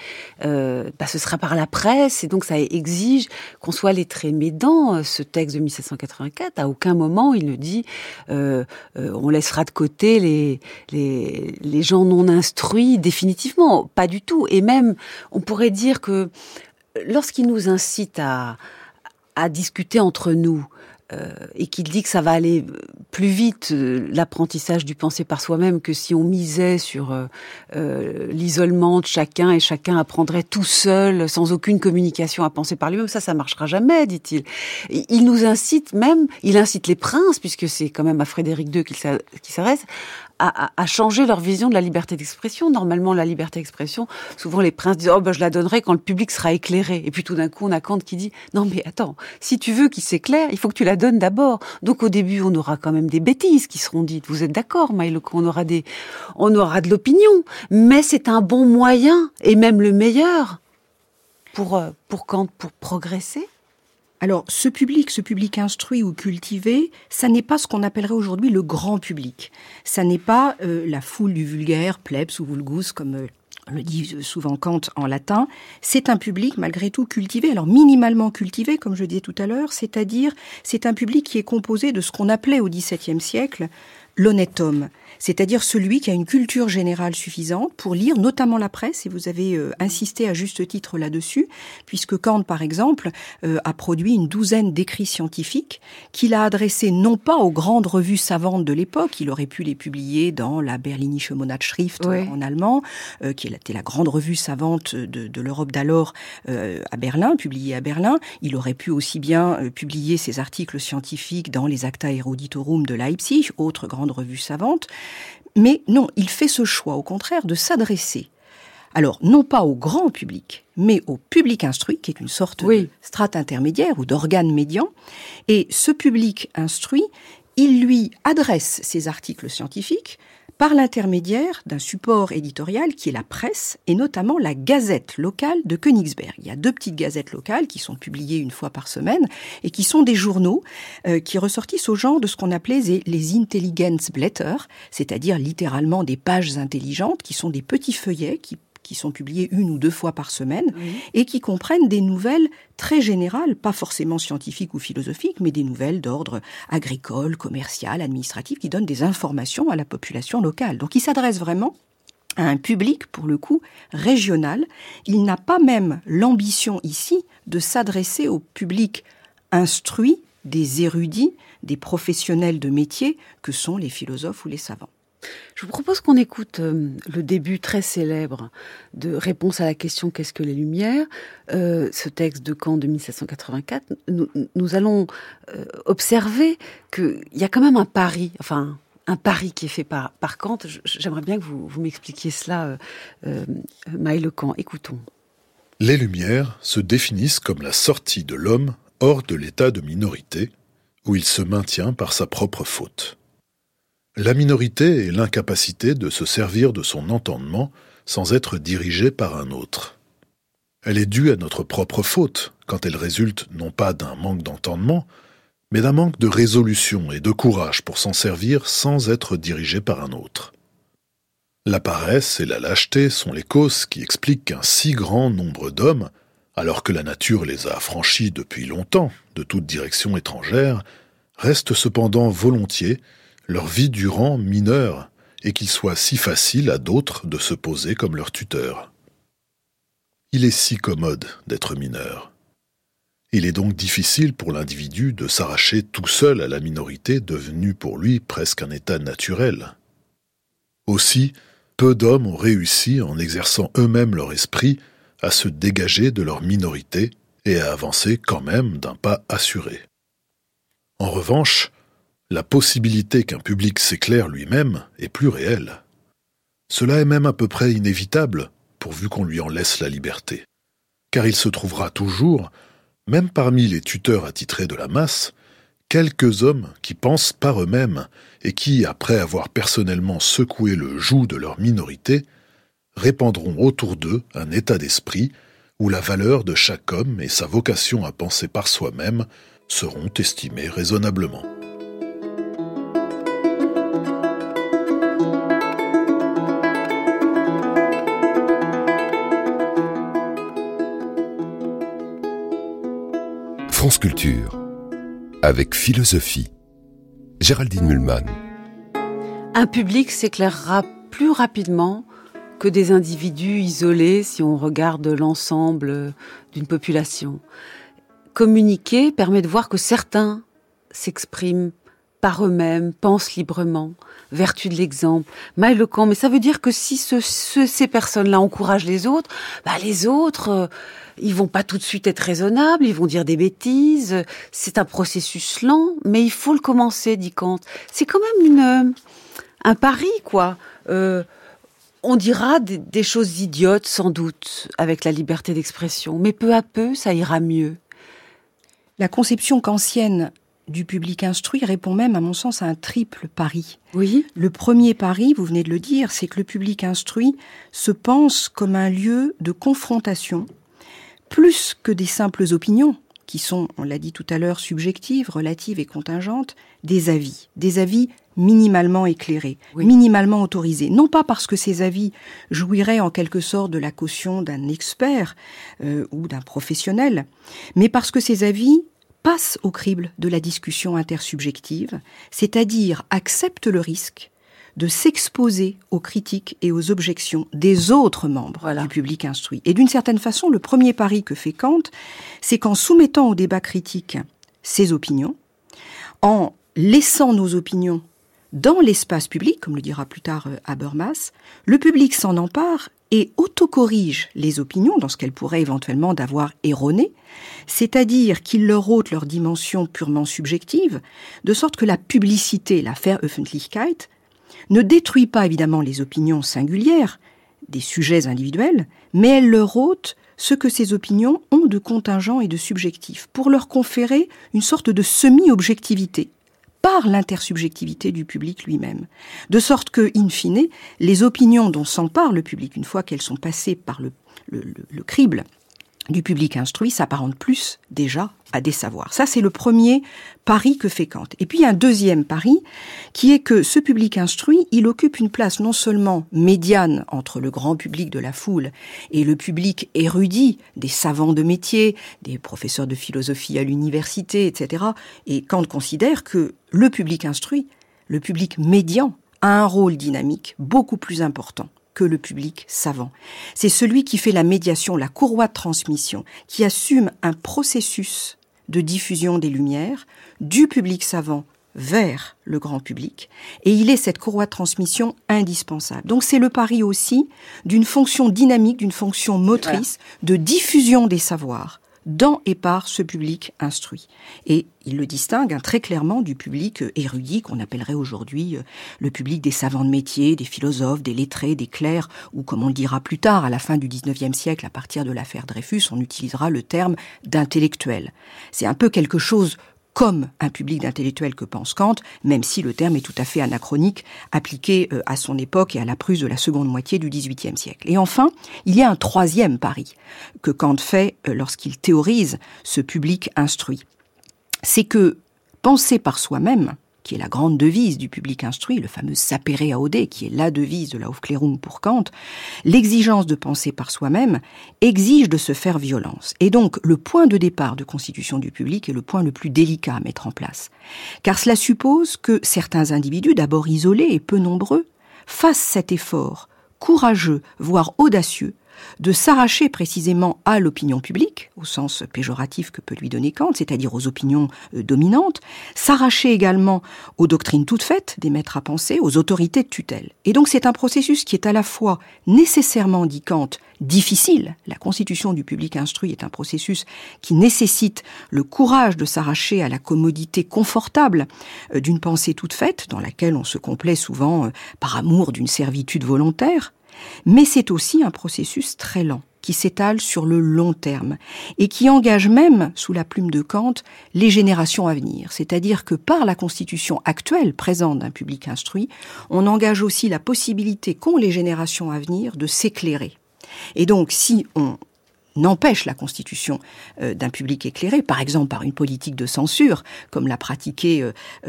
ce sera par la presse, et donc ça exige qu'on soit lettré. Mais dans ce texte de 1784, à aucun moment il ne dit on laissera de côté les gens non instruits définitivement, pas du tout. Et même, on pourrait dire que lorsqu'il nous incite à discuter entre nous, et qu'il dit que ça va aller plus vite, l'apprentissage du penser par soi-même, que si on misait sur l'isolement de chacun, et chacun apprendrait tout seul, sans aucune communication, à penser par lui-même, ça marchera jamais, dit-il. Il nous incite même, il incite les princes, puisque c'est quand même à Frédéric II qui s'adresse, à changer leur vision de la liberté d'expression. Normalement, la liberté d'expression, souvent les princes disent « je la donnerai quand le public sera éclairé ». Et puis tout d'un coup, on a Kant qui dit « Non mais attends, si tu veux qu'il s'éclaire, il faut que tu la donnes d'abord ». Donc au début, on aura quand même des bêtises qui seront dites. Vous êtes d'accord, Maïlo, on aura de l'opinion. Mais c'est un bon moyen, et même le meilleur, pour Kant, pour progresser. Alors, ce public instruit ou cultivé, ça n'est pas ce qu'on appellerait aujourd'hui le grand public. Ça n'est pas la foule du vulgaire, plebs ou vulgus, comme le dit souvent Kant en latin. C'est un public, malgré tout, cultivé. Alors, minimalement cultivé, comme je disais tout à l'heure, c'est-à-dire, c'est un public qui est composé de ce qu'on appelait au XVIIe siècle l'honnête homme, c'est-à-dire celui qui a une culture générale suffisante pour lire notamment la presse, et vous avez insisté à juste titre là-dessus, puisque Kant, par exemple, a produit une douzaine d'écrits scientifiques qu'il a adressés non pas aux grandes revues savantes de l'époque, il aurait pu les publier dans la Berlinische Monatsschrift en allemand, qui était la grande revue savante de l'Europe d'alors à Berlin, publiée à Berlin. Il aurait pu aussi bien publier ses articles scientifiques dans les Acta Eruditorum de Leipzig, autre grande revue savante. Mais non, il fait ce choix, au contraire, de s'adresser, alors non pas au grand public, mais au public instruit, qui est une sorte de strate intermédiaire ou d'organe médian. Et ce public instruit, il lui adresse ses articles scientifiques par l'intermédiaire d'un support éditorial qui est la presse, et notamment la gazette locale de Königsberg. Il y a 2 petites gazettes locales qui sont publiées une fois par semaine et qui sont des journaux qui ressortissent au genre de ce qu'on appelait les Intelligenzblätter, c'est-à-dire littéralement des pages intelligentes, qui sont des petits feuillets qui sont publiés 1 ou 2 fois par semaine, et qui comprennent des nouvelles très générales, pas forcément scientifiques ou philosophiques, mais des nouvelles d'ordre agricole, commercial, administratif, qui donnent des informations à la population locale. Donc il s'adresse vraiment à un public, pour le coup, régional. Il n'a pas même l'ambition ici de s'adresser au public instruit, des érudits, des professionnels de métier que sont les philosophes ou les savants. Je vous propose qu'on écoute le début très célèbre de Réponse à la question « Qu'est-ce que les Lumières ?», ce texte de Kant de 1784. Nous allons observer qu'il y a quand même un pari qui est fait par Kant. J'aimerais bien que vous m'expliquiez cela, Maël Kant. Écoutons. Les Lumières se définissent comme la sortie de l'homme hors de l'état de minorité, où il se maintient par sa propre faute. La minorité est l'incapacité de se servir de son entendement sans être dirigé par un autre. Elle est due à notre propre faute, quand elle résulte non pas d'un manque d'entendement, mais d'un manque de résolution et de courage pour s'en servir sans être dirigé par un autre. La paresse et la lâcheté sont les causes qui expliquent qu'un si grand nombre d'hommes, alors que la nature les a affranchis depuis longtemps de toute direction étrangère, restent cependant volontiers leur vie durant mineurs, et qu'il soit si facile à d'autres de se poser comme leur tuteur. Il est si commode d'être mineur. Il est donc difficile pour l'individu de s'arracher tout seul à la minorité devenue pour lui presque un état naturel. Aussi, peu d'hommes ont réussi, en exerçant eux-mêmes leur esprit, à se dégager de leur minorité et à avancer quand même d'un pas assuré. En revanche, la possibilité qu'un public s'éclaire lui-même est plus réelle. Cela est même à peu près inévitable, pourvu qu'on lui en laisse la liberté. Car il se trouvera toujours, même parmi les tuteurs attitrés de la masse, quelques hommes qui pensent par eux-mêmes et qui, après avoir personnellement secoué le joug de leur minorité, répandront autour d'eux un état d'esprit où la valeur de chaque homme et sa vocation à penser par soi-même seront estimées raisonnablement. France Culture, avec philosophie. Géraldine Mühlmann. Un public s'éclairera plus rapidement que des individus isolés si on regarde l'ensemble d'une population. Communiquer permet de voir que certains s'expriment par eux-mêmes, pensent librement, vertu de l'exemple. Maël Kant, mais ça veut dire que si ces personnes-là encouragent les autres, les autres, ils vont pas tout de suite être raisonnables, ils vont dire des bêtises. C'est un processus lent, mais il faut le commencer, dit Kant. C'est quand même un pari, quoi. On dira des choses idiotes, sans doute, avec la liberté d'expression, mais peu à peu, ça ira mieux. La conception kantienne du public instruit répond même, à mon sens, à un triple pari. Oui. Le premier pari, vous venez de le dire, c'est que le public instruit se pense comme un lieu de confrontation, plus que des simples opinions, qui sont, on l'a dit tout à l'heure, subjectives, relatives et contingentes, des avis minimalement éclairés, oui, minimalement autorisés. Non pas parce que ces avis jouiraient en quelque sorte de la caution d'un expert ou d'un professionnel, mais parce que ces avis passent au crible de la discussion intersubjective, c'est-à-dire acceptent le risque de s'exposer aux critiques et aux objections des autres membres du public instruit. Et d'une certaine façon, le premier pari que fait Kant, c'est qu'en soumettant au débat critique ses opinions, en laissant nos opinions dans l'espace public, comme le dira plus tard Habermas, le public s'en empare et autocorrige les opinions dans ce qu'elles pourraient éventuellement d'avoir erronées, c'est-à-dire qu'il leur ôte leur dimension purement subjective, de sorte que la publicité, la Veröffentlichkeit, ne détruit pas évidemment les opinions singulières des sujets individuels, mais elle leur ôte ce que ces opinions ont de contingent et de subjectif, pour leur conférer une sorte de semi-objectivité par l'intersubjectivité du public lui-même. De sorte que, in fine, les opinions dont s'empare le public, une fois qu'elles sont passées par le crible du public instruit, s'apparentent plus déjà à des savoirs. Ça, c'est le premier pari que fait Kant. Et puis, il y a un deuxième pari, qui est que ce public instruit, il occupe une place non seulement médiane entre le grand public de la foule et le public érudit des savants de métier, des professeurs de philosophie à l'université, etc. Et Kant considère que le public instruit, le public médian, a un rôle dynamique beaucoup plus important que le public savant. C'est celui qui fait la médiation, la courroie de transmission, qui assume un processus de diffusion des lumières du public savant vers le grand public, et il est cette courroie de transmission indispensable. Donc c'est le pari aussi d'une fonction dynamique, d'une fonction motrice de diffusion des savoirs dans et par ce public instruit. Et il le distingue très clairement du public érudit qu'on appellerait aujourd'hui le public des savants de métier, des philosophes, des lettrés, des clercs, ou comme on le dira plus tard, à la fin du XIXe siècle, à partir de l'affaire Dreyfus, on utilisera le terme d'intellectuel. C'est un peu quelque chose comme un public d'intellectuels que pense Kant, même si le terme est tout à fait anachronique, appliqué à son époque et à la Prusse de la seconde moitié du XVIIIe siècle. Et enfin, il y a un troisième pari que Kant fait lorsqu'il théorise ce public instruit. C'est que penser par soi-même, qui est la grande devise du public instruit, le fameux sapere aude, qui est la devise de la Aufklärung pour Kant, l'exigence de penser par soi-même exige de se faire violence. Et donc, le point de départ de constitution du public est le point le plus délicat à mettre en place. Car cela suppose que certains individus, d'abord isolés et peu nombreux, fassent cet effort courageux, voire audacieux, de s'arracher précisément à l'opinion publique, au sens péjoratif que peut lui donner Kant, c'est-à-dire aux opinions dominantes, s'arracher également aux doctrines toutes faites des maîtres à penser, aux autorités de tutelle. Et donc c'est un processus qui est à la fois nécessairement, dit Kant, difficile. La constitution du public instruit est un processus qui nécessite le courage de s'arracher à la commodité confortable d'une pensée toute faite, dans laquelle on se complaît souvent par amour d'une servitude volontaire. Mais c'est aussi un processus très lent, qui s'étale sur le long terme, et qui engage même, sous la plume de Kant, les générations à venir. C'est-à-dire que par la constitution actuelle, présente d'un public instruit, on engage aussi la possibilité qu'ont les générations à venir de s'éclairer. Et donc, si on n'empêche la constitution d'un public éclairé, par exemple par une politique de censure, comme l'a pratiqué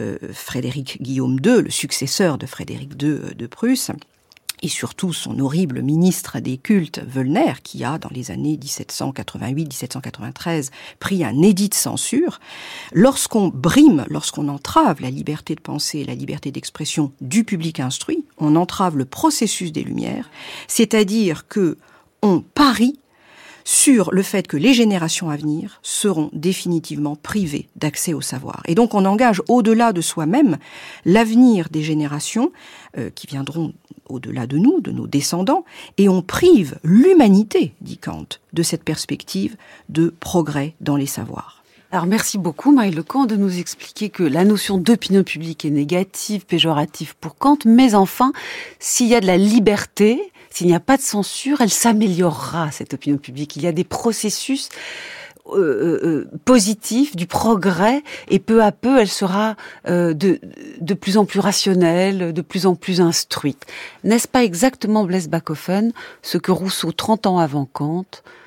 Frédéric Guillaume II, le successeur de Frédéric II de Prusse, et surtout son horrible ministre des cultes, Wöllner, qui a, dans les années 1788-1793, pris un édit de censure, lorsqu'on brime, lorsqu'on entrave la liberté de pensée et la liberté d'expression du public instruit, on entrave le processus des Lumières, c'est-à-dire que on parie sur le fait que les générations à venir seront définitivement privées d'accès au savoir. Et donc on engage au-delà de soi-même l'avenir des générations qui viendront au-delà de nous, de nos descendants, et on prive l'humanité, dit Kant, de cette perspective de progrès dans les savoirs. Alors merci beaucoup Marie Lecamp de nous expliquer que la notion d'opinion publique est négative, péjorative pour Kant, mais enfin, s'il y a de la liberté, s'il n'y a pas de censure, elle s'améliorera, cette opinion publique. Il y a des processus positifs, du progrès, et peu à peu, elle sera de plus en plus rationnelle, de plus en plus instruite. N'est-ce pas exactement, Blaise Bachofen, ce que Rousseau, 30 ans avant Kant,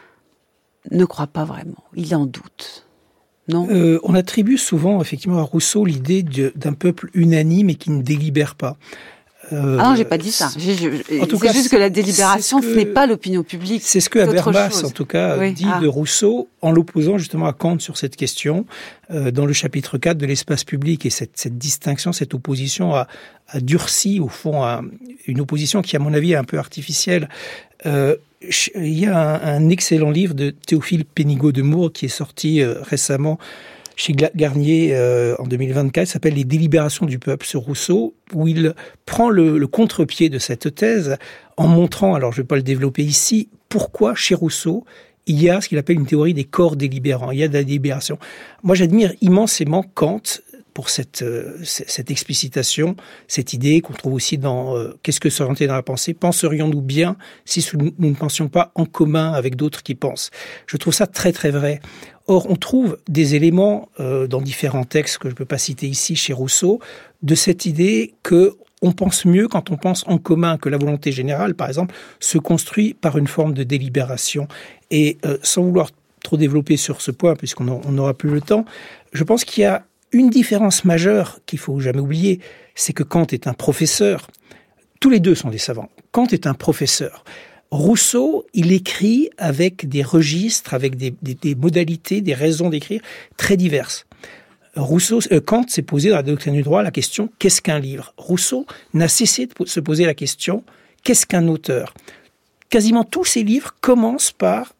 ne croit pas vraiment? Il en doute. Non. On attribue souvent, effectivement, à Rousseau l'idée d'un peuple unanime et qui ne délibère pas. Ah non, j'ai pas dit ça. C'est juste que la délibération, ce n'est pas l'opinion publique. C'est ce que Habermas, en tout cas, dit de Rousseau, en l'opposant justement à Kant sur cette question, dans le chapitre 4 de l'espace public. Et cette distinction, cette opposition a durci, au fond, une opposition qui, à mon avis, est un peu artificielle. Il y a un excellent livre de Théophile Pénigaud-de-Moore qui est sorti récemment chez Garnier en 2024, s'appelle « Les délibérations du peuple » sur Rousseau, où il prend le contre-pied de cette thèse en montrant, alors je ne vais pas le développer ici, pourquoi chez Rousseau il y a ce qu'il appelle une théorie des corps délibérants, il y a de la délibération. Moi j'admire immensément Kant pour cette explicitation, cette idée qu'on trouve aussi dans Qu'est-ce que s'orienter dans la pensée? Penserions-nous bien si nous ne pensions pas en commun avec d'autres qui pensent? Je trouve ça très très vrai. Or, on trouve des éléments dans différents textes que je ne peux pas citer ici chez Rousseau, de cette idée que on pense mieux quand on pense en commun, que la volonté générale, par exemple, se construit par une forme de délibération. Et sans vouloir trop développer sur ce point, puisqu'on n'aura plus le temps, je pense qu'il y a une différence majeure qu'il faut jamais oublier, c'est que Kant est un professeur. Tous les deux sont des savants. Kant est un professeur. Rousseau, il écrit avec des registres, avec des modalités, des raisons d'écrire très diverses. Kant s'est posé dans la doctrine du droit la question « qu'est-ce qu'un livre ?» Rousseau n'a cessé de se poser la question qu'est-ce qu'un auteur ? Quasiment tous ses livres commencent par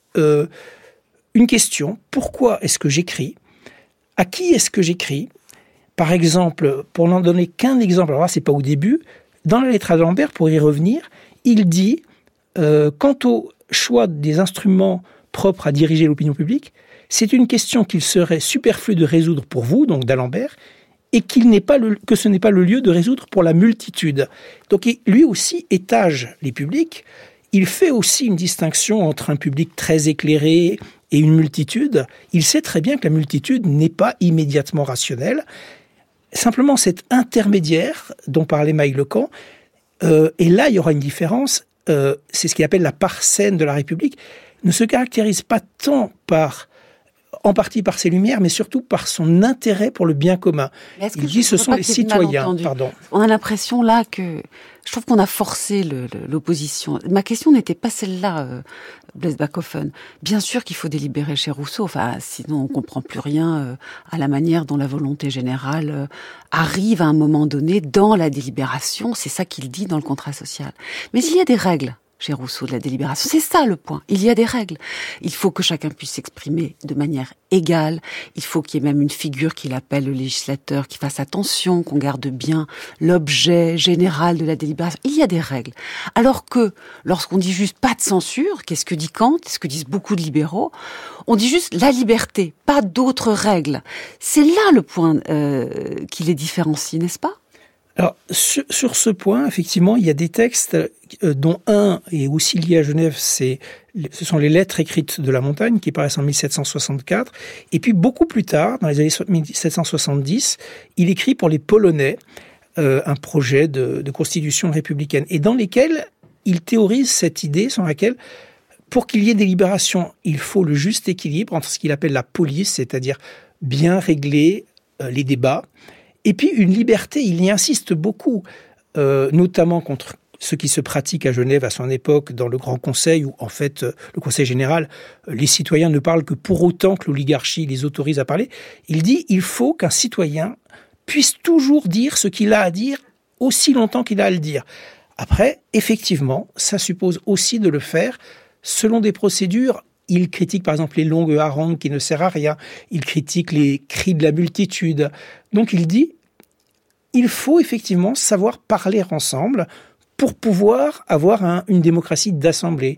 une question. Pourquoi est-ce que j'écris ? À qui est-ce que j'écris ? Par exemple, pour n'en donner qu'un exemple, alors là, c'est pas au début, dans la lettre à d'Alembert, pour y revenir, il dit quant au choix des instruments propres à diriger l'opinion publique, c'est une question qu'il serait superflu de résoudre pour vous, donc d'Alembert, et que ce n'est pas le lieu de résoudre pour la multitude. Donc lui aussi étage les publics. Il fait aussi une distinction entre un public très éclairé et une multitude. Il sait très bien que la multitude n'est pas immédiatement rationnelle. Simplement, cet intermédiaire dont parlait Maille-Lecan, et là, il y aura une différence, c'est ce qu'il appelle la part saine de la République, ne se caractérise pas tant en partie par ses lumières, mais surtout par son intérêt pour le bien commun. Il dit ce sont les citoyens. Pardon. On a l'impression là que... Je trouve qu'on a forcé l'opposition. Ma question n'était pas celle-là, Blaise Backhoffen. Bien sûr qu'il faut délibérer chez Rousseau, sinon on comprend plus rien à la manière dont la volonté générale arrive à un moment donné dans la délibération. C'est ça qu'il dit dans le contrat social. Mais il y a des règles chez Rousseau de la délibération. C'est ça le point. Il y a des règles. Il faut que chacun puisse s'exprimer de manière égale. Il faut qu'il y ait même une figure qu'il appelle le législateur, qui fasse attention, qu'on garde bien l'objet général de la délibération. Il y a des règles. Alors que, lorsqu'on dit juste pas de censure, qu'est-ce que dit Kant, ce que disent beaucoup de libéraux, on dit juste la liberté, pas d'autres règles. C'est là le point qui les différencie, n'est-ce pas ? Alors, sur ce point, effectivement, il y a des textes dont un est aussi lié à Genève, ce sont les lettres écrites de la montagne qui paraissent en 1764. Et puis, beaucoup plus tard, dans les années 1770, il écrit pour les Polonais un projet de constitution républicaine et dans lesquels il théorise cette idée selon laquelle, pour qu'il y ait délibération, il faut le juste équilibre entre ce qu'il appelle la police, c'est-à-dire bien régler les débats, et puis une liberté, il y insiste beaucoup, notamment contre ce qui se pratique à Genève à son époque dans le Grand Conseil, où en fait, le Conseil général, les citoyens ne parlent que pour autant que l'oligarchie les autorise à parler. Il dit il faut qu'un citoyen puisse toujours dire ce qu'il a à dire aussi longtemps qu'il a à le dire. Après, effectivement, ça suppose aussi de le faire selon des procédures. Il critique par exemple les longues harangues qui ne servent à rien. Il critique les cris de la multitude. Donc il dit, il faut effectivement savoir parler ensemble pour pouvoir avoir une démocratie d'assemblée.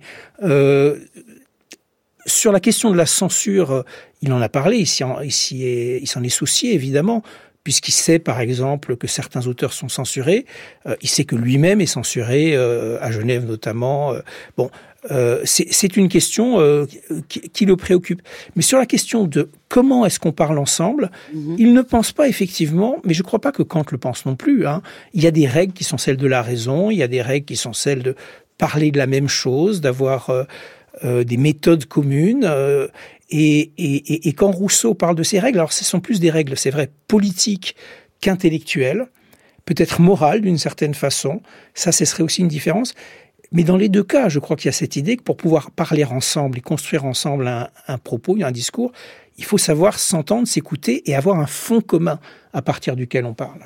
Sur la question de la censure, il en a parlé, il s'en est soucié évidemment, puisqu'il sait par exemple que certains auteurs sont censurés. Il sait que lui-même est censuré, à Genève notamment. C'est une question qui le préoccupe. Mais sur la question de comment est-ce qu'on parle ensemble, il ne pense pas effectivement, mais je ne crois pas que Kant le pense non plus. Il y a des règles qui sont celles de la raison, il y a des règles qui sont celles de parler de la même chose, d'avoir des méthodes communes. Et quand Rousseau parle de ces règles, alors ce sont plus des règles, c'est vrai, politiques qu'intellectuelles, peut-être morales d'une certaine façon. Ça, ce serait aussi une différence. Mais dans les deux cas, je crois qu'il y a cette idée que pour pouvoir parler ensemble et construire ensemble un propos, un discours, il faut savoir s'entendre, s'écouter et avoir un fond commun à partir duquel on parle.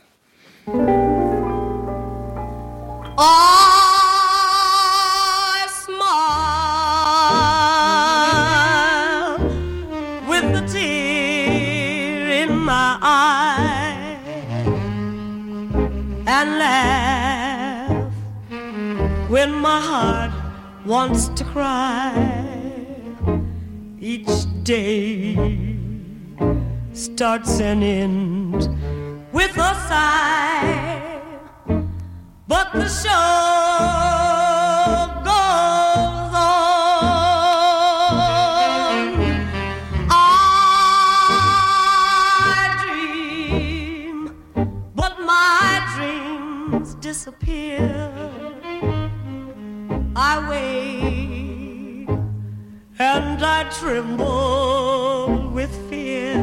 I smile with a tear in my eye and laugh when my heart wants to cry. Each day starts and ends with a sigh, but the show goes on. I dream, but my dreams disappear. I wait and I tremble with fear.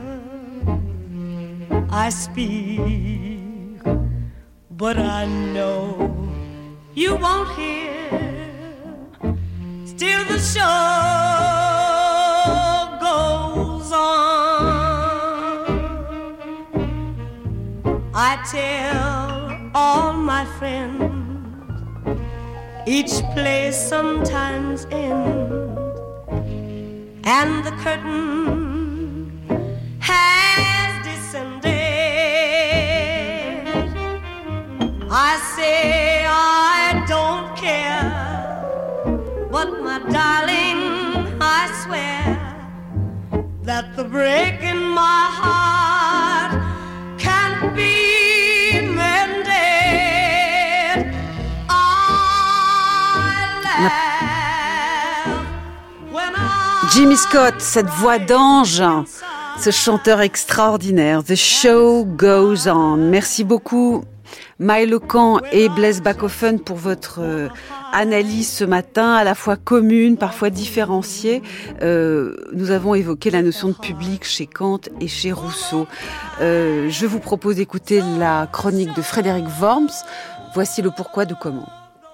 I speak, but I know you won't hear. Still the show goes on. I tell all my friends each play sometimes ends, and the curtain has descended. I say I don't care, but my darling, I swear that the break in my heart can't be mended. Jimmy Scott, cette voix d'ange, ce chanteur extraordinaire. The show goes on. Merci beaucoup Milo Khan et Blaise Bachofen pour votre analyse ce matin, à la fois commune, parfois différenciée. Nous avons évoqué la notion de public chez Kant et chez Rousseau. Je vous propose d'écouter la chronique de Frédéric Worms. Voici le pourquoi du comment.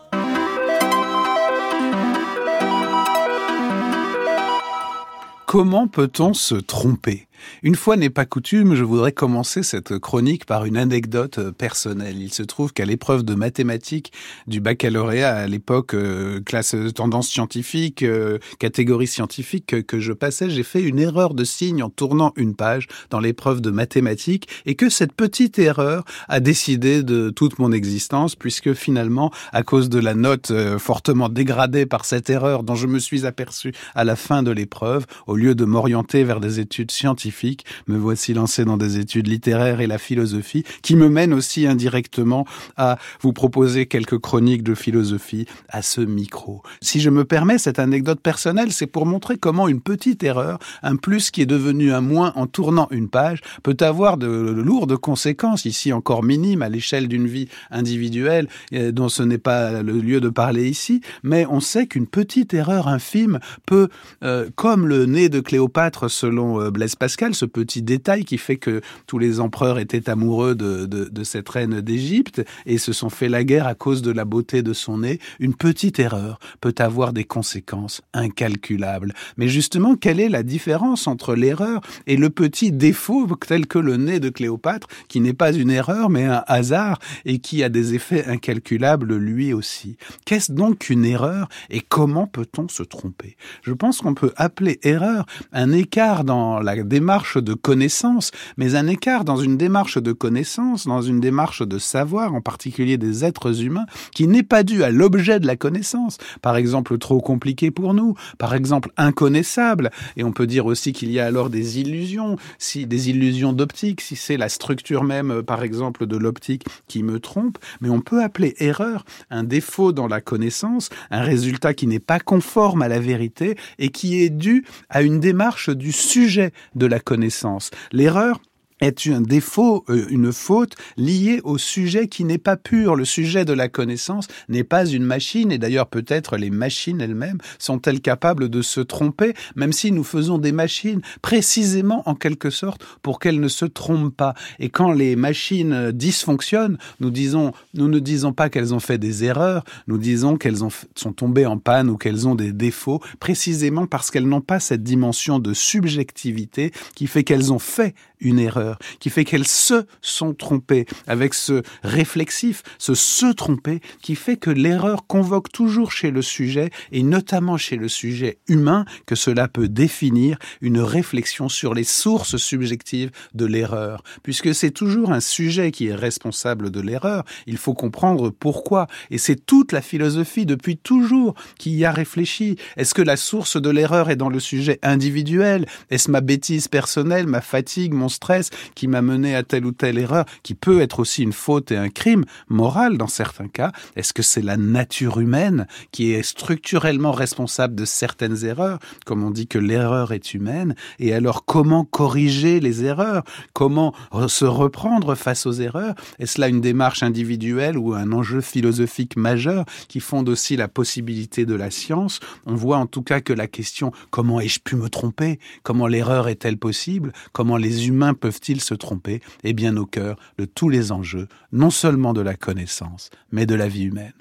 Comment peut-on se tromper ? Une fois n'est pas coutume, je voudrais commencer cette chronique par une anecdote personnelle. Il se trouve qu'à l'épreuve de mathématiques du baccalauréat, à l'époque classe tendance scientifique, catégorie scientifique que je passais, j'ai fait une erreur de signe en tournant une page dans l'épreuve de mathématiques et que cette petite erreur a décidé de toute mon existence puisque finalement, à cause de la note fortement dégradée par cette erreur dont je me suis aperçu à la fin de l'épreuve, au lieu de m'orienter vers des études scientifiques, me voici lancé dans des études littéraires et la philosophie, qui me mènent aussi indirectement à vous proposer quelques chroniques de philosophie à ce micro. Si je me permets cette anecdote personnelle, c'est pour montrer comment une petite erreur, un plus qui est devenu un moins en tournant une page, peut avoir de lourdes conséquences, ici encore minimes à l'échelle d'une vie individuelle, dont ce n'est pas le lieu de parler ici, mais on sait qu'une petite erreur infime peut, comme le nez de Cléopâtre selon Blaise Pascal, ce petit détail qui fait que tous les empereurs étaient amoureux de cette reine d'Égypte et se sont fait la guerre à cause de la beauté de son nez. Une petite erreur peut avoir des conséquences incalculables. Mais justement, quelle est la différence entre l'erreur et le petit défaut tel que le nez de Cléopâtre, qui n'est pas une erreur mais un hasard et qui a des effets incalculables lui aussi? Qu'est-ce donc qu'une erreur et comment peut-on se tromper? Je pense qu'on peut appeler erreur un écart dans la démarche de connaissance, mais un écart dans une démarche de connaissance, dans une démarche de savoir, en particulier des êtres humains, qui n'est pas dû à l'objet de la connaissance. Par exemple, trop compliqué pour nous, par exemple, inconnaissable. Et on peut dire aussi qu'il y a alors des illusions d'optique, si c'est la structure même, par exemple, de l'optique qui me trompe. Mais on peut appeler erreur un défaut dans la connaissance, un résultat qui n'est pas conforme à la vérité et qui est dû à une démarche du sujet de la connaissance. L'erreur est un défaut, une faute liée au sujet qui n'est pas pur. Le sujet de la connaissance n'est pas une machine, et d'ailleurs peut-être les machines elles-mêmes sont-elles capables de se tromper, même si nous faisons des machines précisément en quelque sorte pour qu'elles ne se trompent pas. Et quand les machines dysfonctionnent, nous ne disons pas qu'elles ont fait des erreurs, nous disons qu'elles sont tombées en panne ou qu'elles ont des défauts, précisément parce qu'elles n'ont pas cette dimension de subjectivité qui fait qu'elles ont fait une erreur, qui fait qu'elles se sont trompées, avec ce réflexif, ce se tromper, qui fait que l'erreur convoque toujours chez le sujet, et notamment chez le sujet humain, que cela peut définir une réflexion sur les sources subjectives de l'erreur. Puisque c'est toujours un sujet qui est responsable de l'erreur, il faut comprendre pourquoi. Et c'est toute la philosophie depuis toujours qui y a réfléchi. Est-ce que la source de l'erreur est dans le sujet individuel? Est-ce ma bêtise personnelle, ma fatigue, mon stress qui m'a mené à telle ou telle erreur, qui peut être aussi une faute et un crime moral dans certains cas? Est-ce que c'est la nature humaine qui est structurellement responsable de certaines erreurs, comme on dit que l'erreur est humaine? Et alors comment corriger les erreurs? Comment se reprendre face aux erreurs? Est-ce là une démarche individuelle ou un enjeu philosophique majeur qui fonde aussi la possibilité de la science? On voit en tout cas que la question « comment ai-je pu me tromper ? Comment l'erreur est-elle possible ? Comment les humains peuvent-ils se tromper ?» est bien au cœur de tous les enjeux, non seulement de la connaissance, mais de la vie humaine.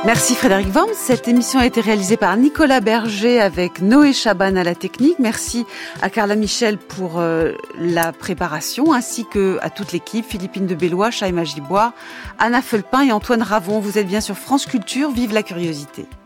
Merci Frédéric Worms. Cette émission a été réalisée par Nicolas Berger avec Noé Chaban à la technique. Merci à Carla Michel pour la préparation, ainsi que à toute l'équipe, Philippine de Bellois, Chaïma Gibois, Anna Felpin et Antoine Ravon. Vous êtes bien sur France Culture, vive la curiosité.